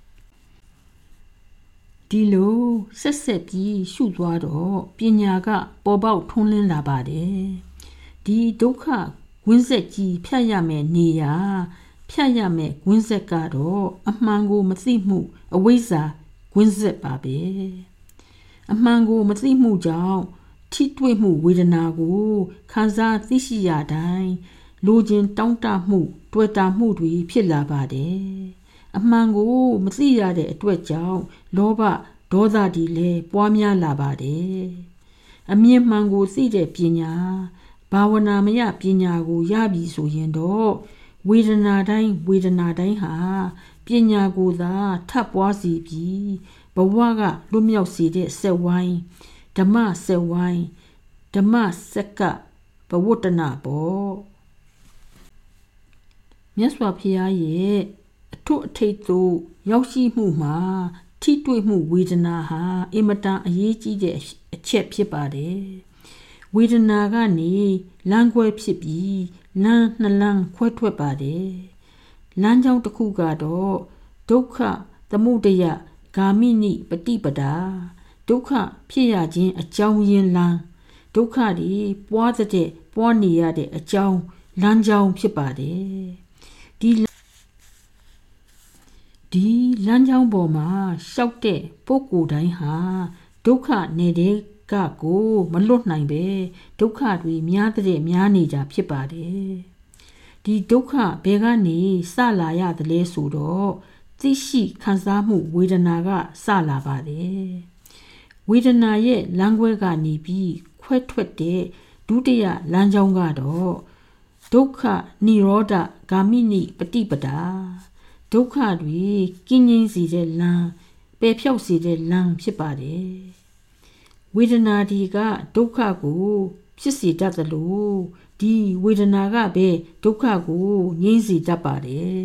ဒီလိုဆက်ပြီးရှုသွားတော့ပညာကပေါ်ပေါက်ထွန်းလင်းလာပါတယ်ဒီဒုက္ခဝင်းဆက်ကြီးဖြတ်ရမယ်နေရာဖြတ်ရမယ်ဝင်းဆက်ကတော့အမှန်ကိုမသိမှုအဝိဇ္ဇာဝင်းဆက်ပါပဲအမှန်ကိုမသိမှုကြောင့်ထိတွေ့မှုဝေဒနာကိုခံစားသိရှိရတိုင်းလိုချင်တောင်းတမှုတွေ့တာမှုတွေဖြစ်လာပါတယ်အမှန်ကိုမသိရတဲ့အတွက်ကြောင့်လောဘဒေါသတွေလည်းပွားများလာပါတယ်အမြင်မှန်ကိုသိတဲ့ပညာဘာဝနာမယပညာကိုရပြီဆိုရင်တော့ဝေဒနာတိုင်းဟာပညာကိုသာထပ်ပွားစီပြီးဘဝကလွတ်မြောက်စေတဲ့စက်ဝိုင်းဓမ္မစက်ဝိုင်းဓမ္မစက်ကဘဝတ္တနာပေါ့မြတ်စွာဘုရားရဲ့အထွတ်အထိပ်သို့ရောက်ရှိမှုမှာထိတွေ့မှုဝေဒနာဟာအင်မတန်အရေးကြီးတဲ့အချက်ဖြစ်ပါတယ်ဝေဒနာကနေလမ်းခွဲဖြစ်ပြီးလမ်းနှစ်လမ်းခွဲထွက်ပါတယ်လမ်းကြောင်းတစ်ခုကတော့ဒုက္ခသမုဒယဂါမိနိပฏิပဒါဒုက္ခဖြစ်ရခြင်းအကြောင်းရင်းလမ်းဒုက္ခတွေပွားနေရတဲ့အကြောင်းလမ်းကြောင်းဖြစ်ပါတယ်ဒီလမ်းကြောင်းပေါ်မှာရှောက်တဲ့ပုဂ္ဂိုလ်တိုင်းဟာဒုက္ခနေတဲ့ကိုမလွတ်နိုင်ပဲဒုက္ခတွေများနေကြဖြစ်ပါတယ်ဒီဒုက္ခဘယ်ကနေစလာရတယ်လဲဆိုတော့သိရှိခံစားမှုဝေဒနာကစလာပါတယ်ဝေဒနာရဲ့လမ်းခွဲကနေပြီးခွဲထွက်တဲ့ဒုတိယလမ်းကြောင်းကတော့ဒုက္ခនិရောဓဂါမိနိပฏิပဒါဒုက္ခတွေကင်းငြိမ်းစေတဲ့လမ်းပယ်ဖြောက်စေတဲ့လမ်းဖြစ်ပါတယ်ဝေဒနာဒီကဒုက္ခကိုဖြစ်စေတတ်သလိုဒီဝေဒနာကပဲဒုက္ခကိုငြိမ်းစေတတ်ပါတယ်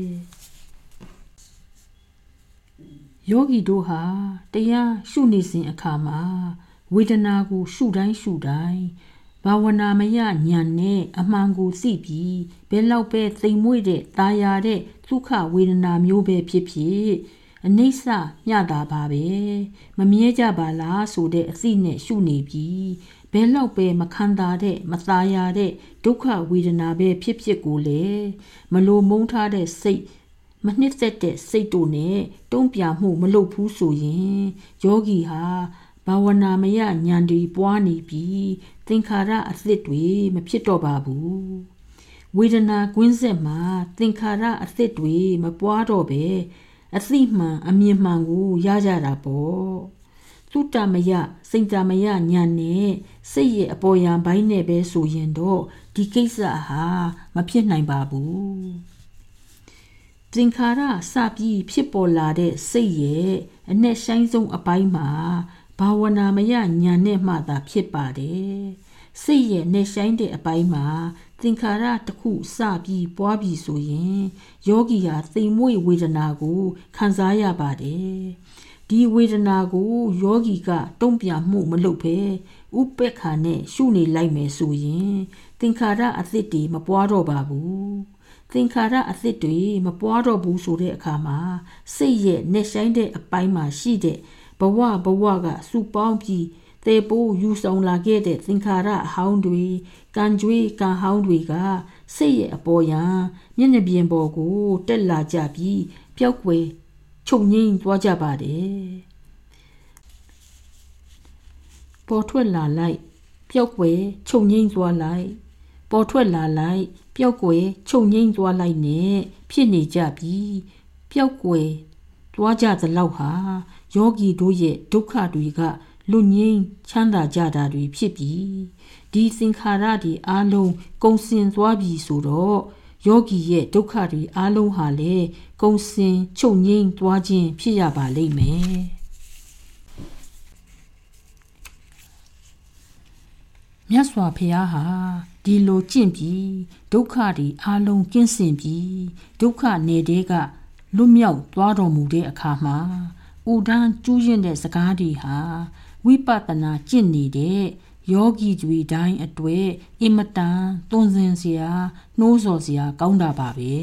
ယောဂီတို့ဟာတရားရှုနေစဉ်အခါမှာဝေဒနာကိုရှုတိုင်းဘာဝနာမယဉာဏ်နဲ့အမှန်ကိုသိပြီးဘယ်လောက်ပဲသိမ်မွေ့တဲ့ตาရတဲ့ဒုက္ခဝေဒနာမျိုးပဲဖြစ်ဖြစ်အနိစ္စမျှတာပါပဲမမြဲကြပါလားဆိုတဲ့အသိနဲ့ရှုနေပြီးဘယ်လောက်ပဲမခံတာတဲ့မตาရတဲ့ဒုက္ခဝေဒနာပဲဖြစ်ကိုလေမလိုမုန်းထားတဲ့စိတ်မနှစ်သက်တဲ့စိတ်တို့နဲ့တုံ့ပြန်မှုမလုပ်ဘူးဆိုရင်ယောဂီဟာဘာဝနာမယဉာဏ်တွေပွားနေပြီးသင်္ခါရအသစ်တွေမဖြစ်တော့ပါဘူးဝေဒနာကွင်းဆက်မှာသင်္ခါရအသစ်တွေမပွားတော့ပဲအသိမှန်အမြင်မှန်ကိုရကြတာပေါ့သုတမယစိတ်တမယဉာဏ်နဲ့စိတ်ရဲ့အပေါ်ယံပိုင်းနဲ့ပဲဆိုရင်တော့ဒီကိစ္စဟာမဖြစ်နိုင်ပါဘူးသင်္ခါရစပြီးဖြစ်ပေါ်လာတဲ့စိတ်ရဲ့အ내ဆိုင်ဆုံးအပိုင်းမှာဘာဝနာမယဉာဏ်နဲ့မှသာဖြစ်ပါတယ်စိတ်ရဲ့내ဆိုင်တဲ့အပိုင်းမှာသင်္ခါရတစ်ခုစပြီးပွားပြီးဆိုရင်ယောဂီဟာသိမ်မွေ့ဝေဒနာကိုခံစားရပါတယ်ဒီဝေဒနာကိုယောဂီကတုံ့ပြန်မှုမလုပ်ဘဲဥပေက္ခနဲ့ရှုနေလိုက်မယ်ဆိုရင်သင်္ခါရအသစ်တွေမပွားတော့ပါဘူးသင်္ခါရအသစ်တွေမပွားတော့ဘူးဆိုတဲ့အခါမှာစိတ်ရဲ့내ဆိုင်တဲ့အပိုင်းမှာရှိတဲ့ဘဝကစုပေါင်းပြီးသေပိုးယူဆောင်လာခဲ့တဲ့သင်္ခါရအဟောင်းတွေကံကြွေးကံဟောင်းတွေကစိတ်ရဲ့အပေါ်ယံမျက်နှာပြင်ပေါ်ကိုတက်လာကြပြီးပျောက်ကွယ်ချုပ်ငိမ့်သွားကြပါတယ်ပေါ်ထွက်လာလိုက်ပျောက်ကွယ်ချုပ်ငိမ့်သွားလိုက်ပေါ်ထွက်လာလိုက်ပျောက်ကွယ်ချုပ်ငိမ့်သွားလိုက်နဲ့ဖြစ်နေကြပြီးပျောက်ကွယ်သွားကြသလောက်ဟာယောဂီတို့ရဲ့ဒုက္ခတွေကလွတ်ငြိမ်းချမ်းသာကြတာတွေဖြစ်ပြီးဒီသင်္ခါရတွေအားလုံးကုန်စင်သွားပြီဆိုတော့ယောဂီရဲ့ဒုက္ခတွေအားလုံးဟာလေကုန်စင်ချုပ်ငြိမ်းသွားခြင်းဖြစ်ရပါလိမ့်မယ်မြတ်စွာဘုရားဟာဒီလိုကျင့်ပြီးဒုက္ခတွေအားလုံးကင်းစင်ပြီးဒုက္ခနယ်တဲကလွတ်မြောက်သွားတော်မူတဲ့အခါမှာဥဒန်းကျူးရင်တဲ့စကားတွေဟာဝိပဿနာကျင့်နေတဲ့ယောဂီတွေတိုင်းအတွေ့အင်မတန်သွန်သင်စရာနှိုးဆော်စရာကောင်းတာပါပဲ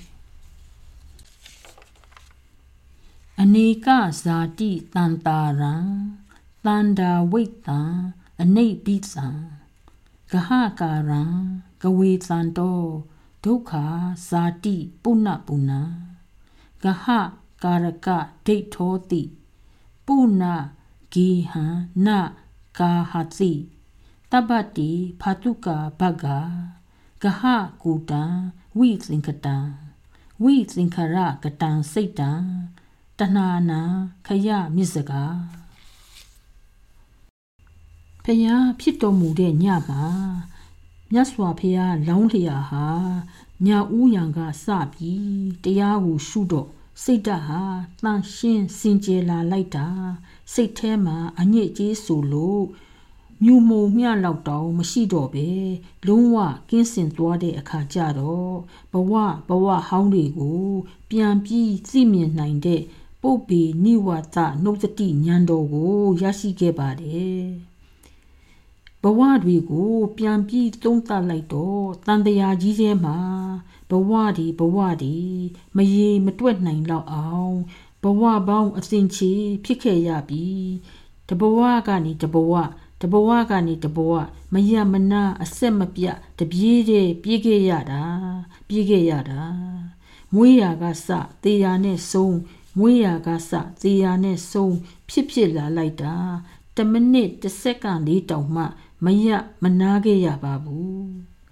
အနေကဇာတိတန်တာရံတန္တာဝိတ္တံအနိပိသံဂဟကာရံကဝေသံတောဒုက္ခဇာတိပုဏ္ဏပုဏ္ဏဂဟကာရကဒိဋ္ဌောတိပုဏ္ဏဂေဟံနကာဟတိတပ္ပတိဖာတုကာဘဂ္ဂဂဟကုတံဝိသင်္ကတံဝိသင်္ခရကတံစိတ်တံတဏှာနံခယမြစ္စကာဖျားဖြစ်တော်မူတဲ့ညမှာမြတ်စွာဘုရားလောင်းလျာဟာညဦးရံကစပြီးတရားကိုရှုတော့စိတ်ဓာတ်ဟာတန်ရှင်းစင်ကြယ်လာလိုက်တာစိတ်ထဲမှာအညစ်အကြေးဆိုလို့မြူမုံမျှလောက်တောင်မရှိတော့ပဲလုံးဝကင်းစင်သွားတဲ့အခါကျတော့ဘဝဟောင်းတွေကိုပြန်ပြီးသိမြင်နိုင်တဲ့ပုပ္ပေနိဝါဒနှုတ်တိဉာဏ်တော်ကိုရရှိခဲ့ပါတယ်ဘဝတွေကိုပြန်ပြီးသုံးသပ်လိုက်တော့တန်တရားကြီးထဲမှာဘဝဒီမရေမတွက်နိုင်တော့အောင်ဘဝပေါင်းအစဉ်ချီဖြစ်ခဲ့ရပြီးတဘဝကနေတဘဝကနေတဘဝမရမနာအဆက်မပြတ်တပြေးတဲ့ပြေးခဲ့ရတာမွေးရာကစသေရာနဲ့ဆုံးမွေးရာကစသေရာနဲ့ဆုံးဖြစ်လာလိုက်တာ10မိနစ်10စက္ကန့်လေးတောင်မှမရမနာခဲ့ရပါဘူး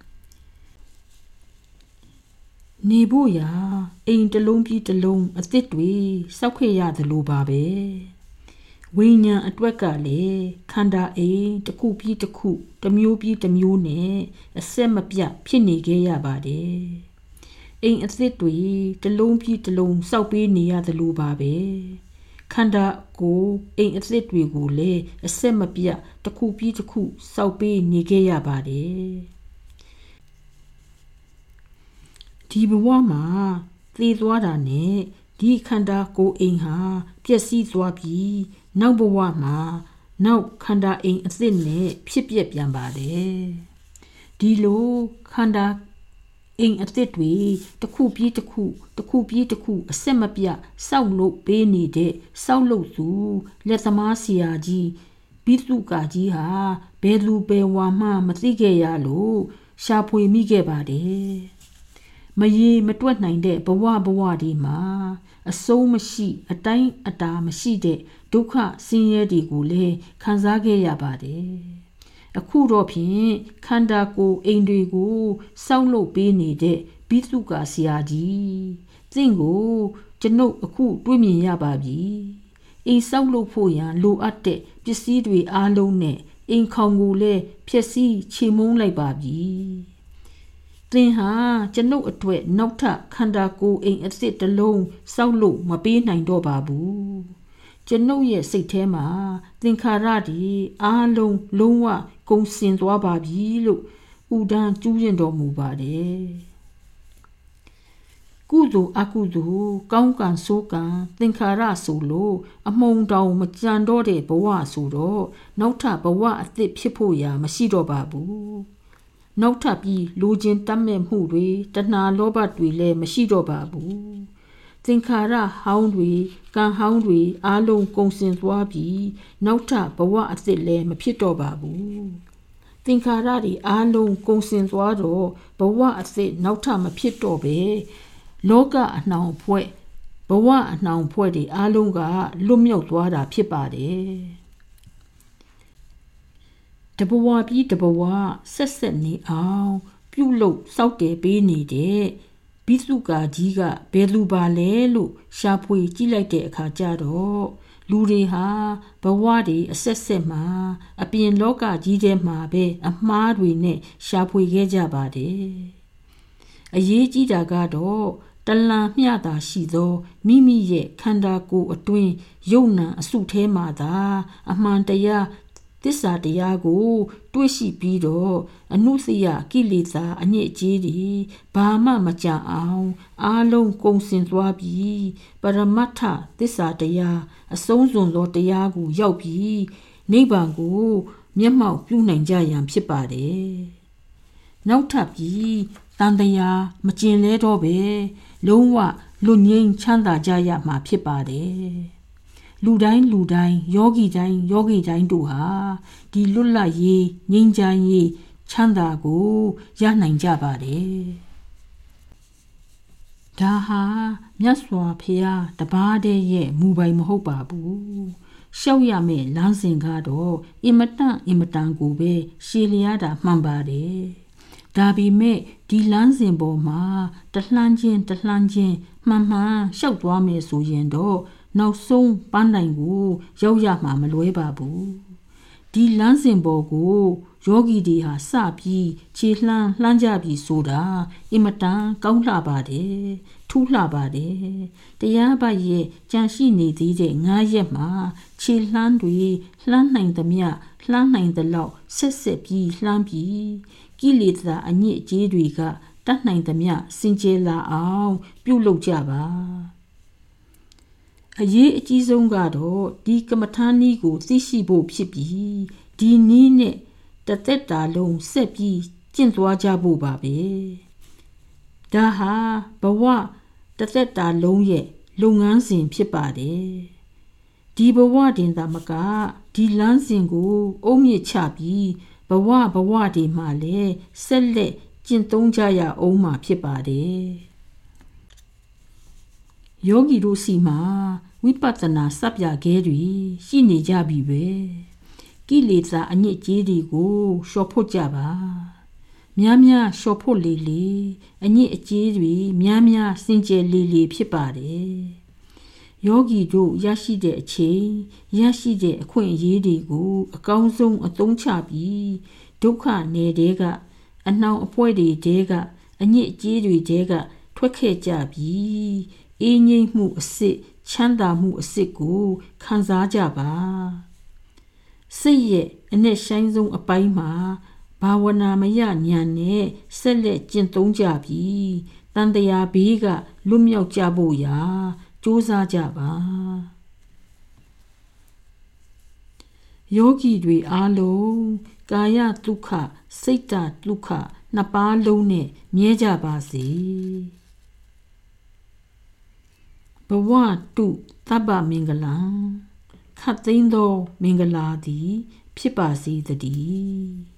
နေဖို့ရာအိမ်တစ်လုံးပြီးတစ်လုံးအသစ်တွေစောက်ခဲ့ရသလိုပါပဲဝိညာဉ်အတွက်ကလည်းခန္ဓာအိမ်တစ်ခုပြီးတစ်ခုတစ်မျိုးပြီးတစ်မျိုးနဲ့အဆက်မပြတ်ဖြစ်နေခဲ့ရပါတယ်အိမ်အသစ်တွေတစ်လုံးပြီးတစ်လုံးစောက်ပေးနေရသလိုပါပဲခန္ဓာကိုအိမ်အသစ်တွေကိုလည်းအဆက်မပြတ်တစ်ခုပြီးတစ်ခုစောက်ပေးနေခဲ့ရပါတယ်ဒီဘဝမှာသေသွားတာနဲ့ဒီခန္ဓာကိုယ်အိမ်ဟာပျက်စီးသွားပြီးနောက်ဘဝမှာနောက်ခန္ဓာအိမ်အသစ်နဲ့ဖြစ်ပျက်ပြန်ပါတယ်ဒီလိုခန္ဓာအိမ်အသစ်တွေတစ်ခုပြီးတစ်ခုအဆက်မပြတ်စောက်လုပ်ပေးနေတဲ့စောက်လုပ်သူလက်သမားဆရာကြီးဘိသုကာကြီးဟာဘယ်လူဘယ်ဝါမှမသိခဲ့ရလို့ရှာဖွေမိခဲ့ပါတယ်မရေမတွက်နိုင်တဲ့ဘဝဒီမှာအဆုံးမရှိအတိုင်းအတာမရှိတဲ့ဒုက္ခဆင်းရဲတွေကိုလည်းခံစားခဲ့ရပါတယ်အခုတော့ဖြင့်ခန္ဓာကိုယ်အိမ်တွေကိုစောက်လုပ်ပေးနေတဲ့ဘိသုကာဆရာကြီးသင်ကိုကျွန်ုပ်အခုတွေးမြင်ရပါပြီအိမ်စောက်လုပ်ဖို့ရန်လိုအပ်တဲ့ပစ္စည်းတွေအားလုံးနဲ့အိမ်ခေါင်ကိုလည်းဖျက်ဆီးချေမှုန်းလိုက်ပါပြီသင်ဟာကျွန်ုပ်အတွက်နောက်ထပ်ခန္ဓာကိုယ်အိမ်အစ်စ်တစ်လုံးစောက်လို့မပေးနိုင်တော့ပါဘူးကျွန်ုပ်ရဲ့စိတ်ထဲမှာသင်္ခါရတွေအားလုံးလုံးဝကုန်စင်သွားပါပြီလို့ဥဒန်းကျူးရင်တော်မူပါတယ်ကုသိုလ်အကုသိုလ်ကောင်းကံဆိုးကံသင်္ခါရဆိုလို့အမှုန်တောင်မကြံတော့တဲ့ဘဝဆိုတော့နောက်ထပ်ဘဝအသစ်ဖြစ်ဖို့ရာမရှိတော့ပါဘူးနောက်ထပ်ပြီးလိုချင်တတ်မဲ့မှုတွေတဏှာလောဘတွေလည်းမရှိတော့ပါဘူးသင်္ခါရဟောင်းတွေကံဟောင်းတွေအားလုံးကုန်စင်သွားပြီးနောက်ထပ်ဘဝအသစ်လည်းမဖြစ်တော့ပါဘူးသင်္ခါရတွေအားလုံးကုန်စင်သွားတော့ဘဝအစစ်နောက်ထမဖြစ်တော့ပဲလောကအနှောင်အဖွဲ့ဘဝအနှောင်အဖွဲ့တွေအားလုံးကလွတ်မြောက်သွားတာဖြစ်ပါတယ်တဘဝပြီးတဘဝဆက်နေအောင်ပြုလုပ်စောက်တယ်ပေးနေတဲ့ဘိစုကာကြီးကဘယ်လူပါလဲလို့ရှာဖွေကြည့်လိုက်တဲ့အခါကျတော့လူတွေဟာဘဝတွေအဆက်မှာအပြင်လောကကြီးထဲမှာပဲအမှားတွေနဲ့ရှာဖွေခဲ့ကြပါတယ်အရေးကြီးတာကတော့တလန်မျှတာရှိသောမိမိရဲ့ခန္ဓာကိုယ်အတွင်းယုံနာအစုထဲမှာသာအမှန်တရားသစ္စာတရားကိုတွေ့ရှိပြီးတော့အနုစရကိလေသာအညစ်အကြေးတွေဘာမှမကြအောင်အားလုံးကုန်စင်သွားပြီးပရမတ္ထသစ္စာတရားအဆုံးစွန်သောတရားကိုရောက်ပြီးနိဗ္ဗာန်ကိုမျက်မှောက်ပြုနိုင်ကြရန်ဖြစ်ပါတယ်နောက်ထပ်ပြီးတန်တရားမကျင်လဲတော့ပဲလုံးဝလွတ်ငြိမ်းချမ်းသာကြရမှာဖြစ်ပါတယ်လူတိုင်းယောဂီတိုင်းတို့ဟာဒီလွတ်လပ်ရေးငြိမ်းချမ်းရေးချမ်းသာကိုရနိုင်ကြပါတယ်ဒါဟာမြတ်စွာဘုရားတပါးတည်းရဲ့မူပိုင်မဟုတ်ပါဘူးရှောက်ရမယ့်လမ်းစဉ်ကတော့အင်မတန်ကိုပဲရှည်လျားတာမှန်ပါတယ်ဒါပေမဲ့ဒီလမ်းစဉ်ပေါ်မှာတလှမ်းချင်းမှန်ရှောက်သွားမယ်ဆိုရင်တော့နောက်ဆုံးပန်းတိုင်ကိုရောက်ရမှာမလွဲပါဘူးဒီလမ်းစဉ်ပေါ်ကိုယောဂီတွေဟာစပြီးခြေလှမ်းကြပြီးဆိုတာအင်မတန်ကောင်းလှပါတယ်ထူးလှပါတယ်တရားပတ်ရဲ့ကြံရှိနေသေးတဲ့9ရက်မှာခြေလှမ်းတွေလှမ်းနိုင်သမျှလှမ်းနိုင်သလောက်ဆက်ပြီးလှမ်းပြီးကိလေသာအညစ်အကြေးတွေကတတ်နိုင်သမျှစင်ကြယ်လာအောင်ပြုလုပ်ကြပါအရေးအကြီးဆုံးကတော့ဒီကမ္မထာနည်းကိုသိရှိဖို့ဖြစ်ပြီးဒီနည်းနဲ့တသက်တာလုံးဆက်ပြီးကျင့်သွားကြဖို့ပါပဲဒါဟာဘဝတသက်တာလုံးရဲ့လုပ်ငန်းစဉ်ဖြစ်ပါတယ်ဒီဘဝတင်သာမကဒီလမ်းစဉ်ကိုအုံမြင့်ချပြီးဘဝတွေမှာလည်းဆက်လက်ကျင့်သုံးကြရအောင်မှာဖြစ်ပါတယ်ယောဂီတို့စီမှာဝိပဿနာစပ်ပြခဲတွေရှိနေကြပြီပဲကိလေသာအညစ်အကြေးတွေကိုလျှော်ဖို့ကြပါများလျှော်ဖို့လေအညစ်အကြေးတွေများစင်ကြယ်လေဖြစ်ပါတယ်ယောဂီတို့ရရှိတဲ့အချိန်ရရှိတဲ့အခွင့်အရေးတွေကိုအကောင်းဆုံးအသုံးချပြီးဒုက္ခနယ်တဲကအနှောင်အဖွဲတွေတဲကအညစ်အကြေးတွေတဲကထွက်ခဲ့ကြပြီးအေးငြိမ်းမှုအစစ်ချမ်းသာမှုအစစ်ကိုခံစားကြပါစိတ်ရဲ့အနဲ့ဆိုင်ဆုံးအပိုင်းမှာဘာဝနာမယဉာဏ်နဲ့ဆက်လက်ကျင့်သုံးကြပြီးတန်တရားဘေးကလွတ်မြောက်ကြဖို့ရာကြိုးစားကြပါယောဂီတွေအားလုံးကာယဒုက္ခစိတ်တဒုက္ခနှစ်ပါးလုံးနဲ့မြဲကြပါစေဘဝတုသဗ္ဗမင်္ဂလံခတ်သိမ်းသောမင်္ဂလာသည်ဖြစ်ပါစေတည်း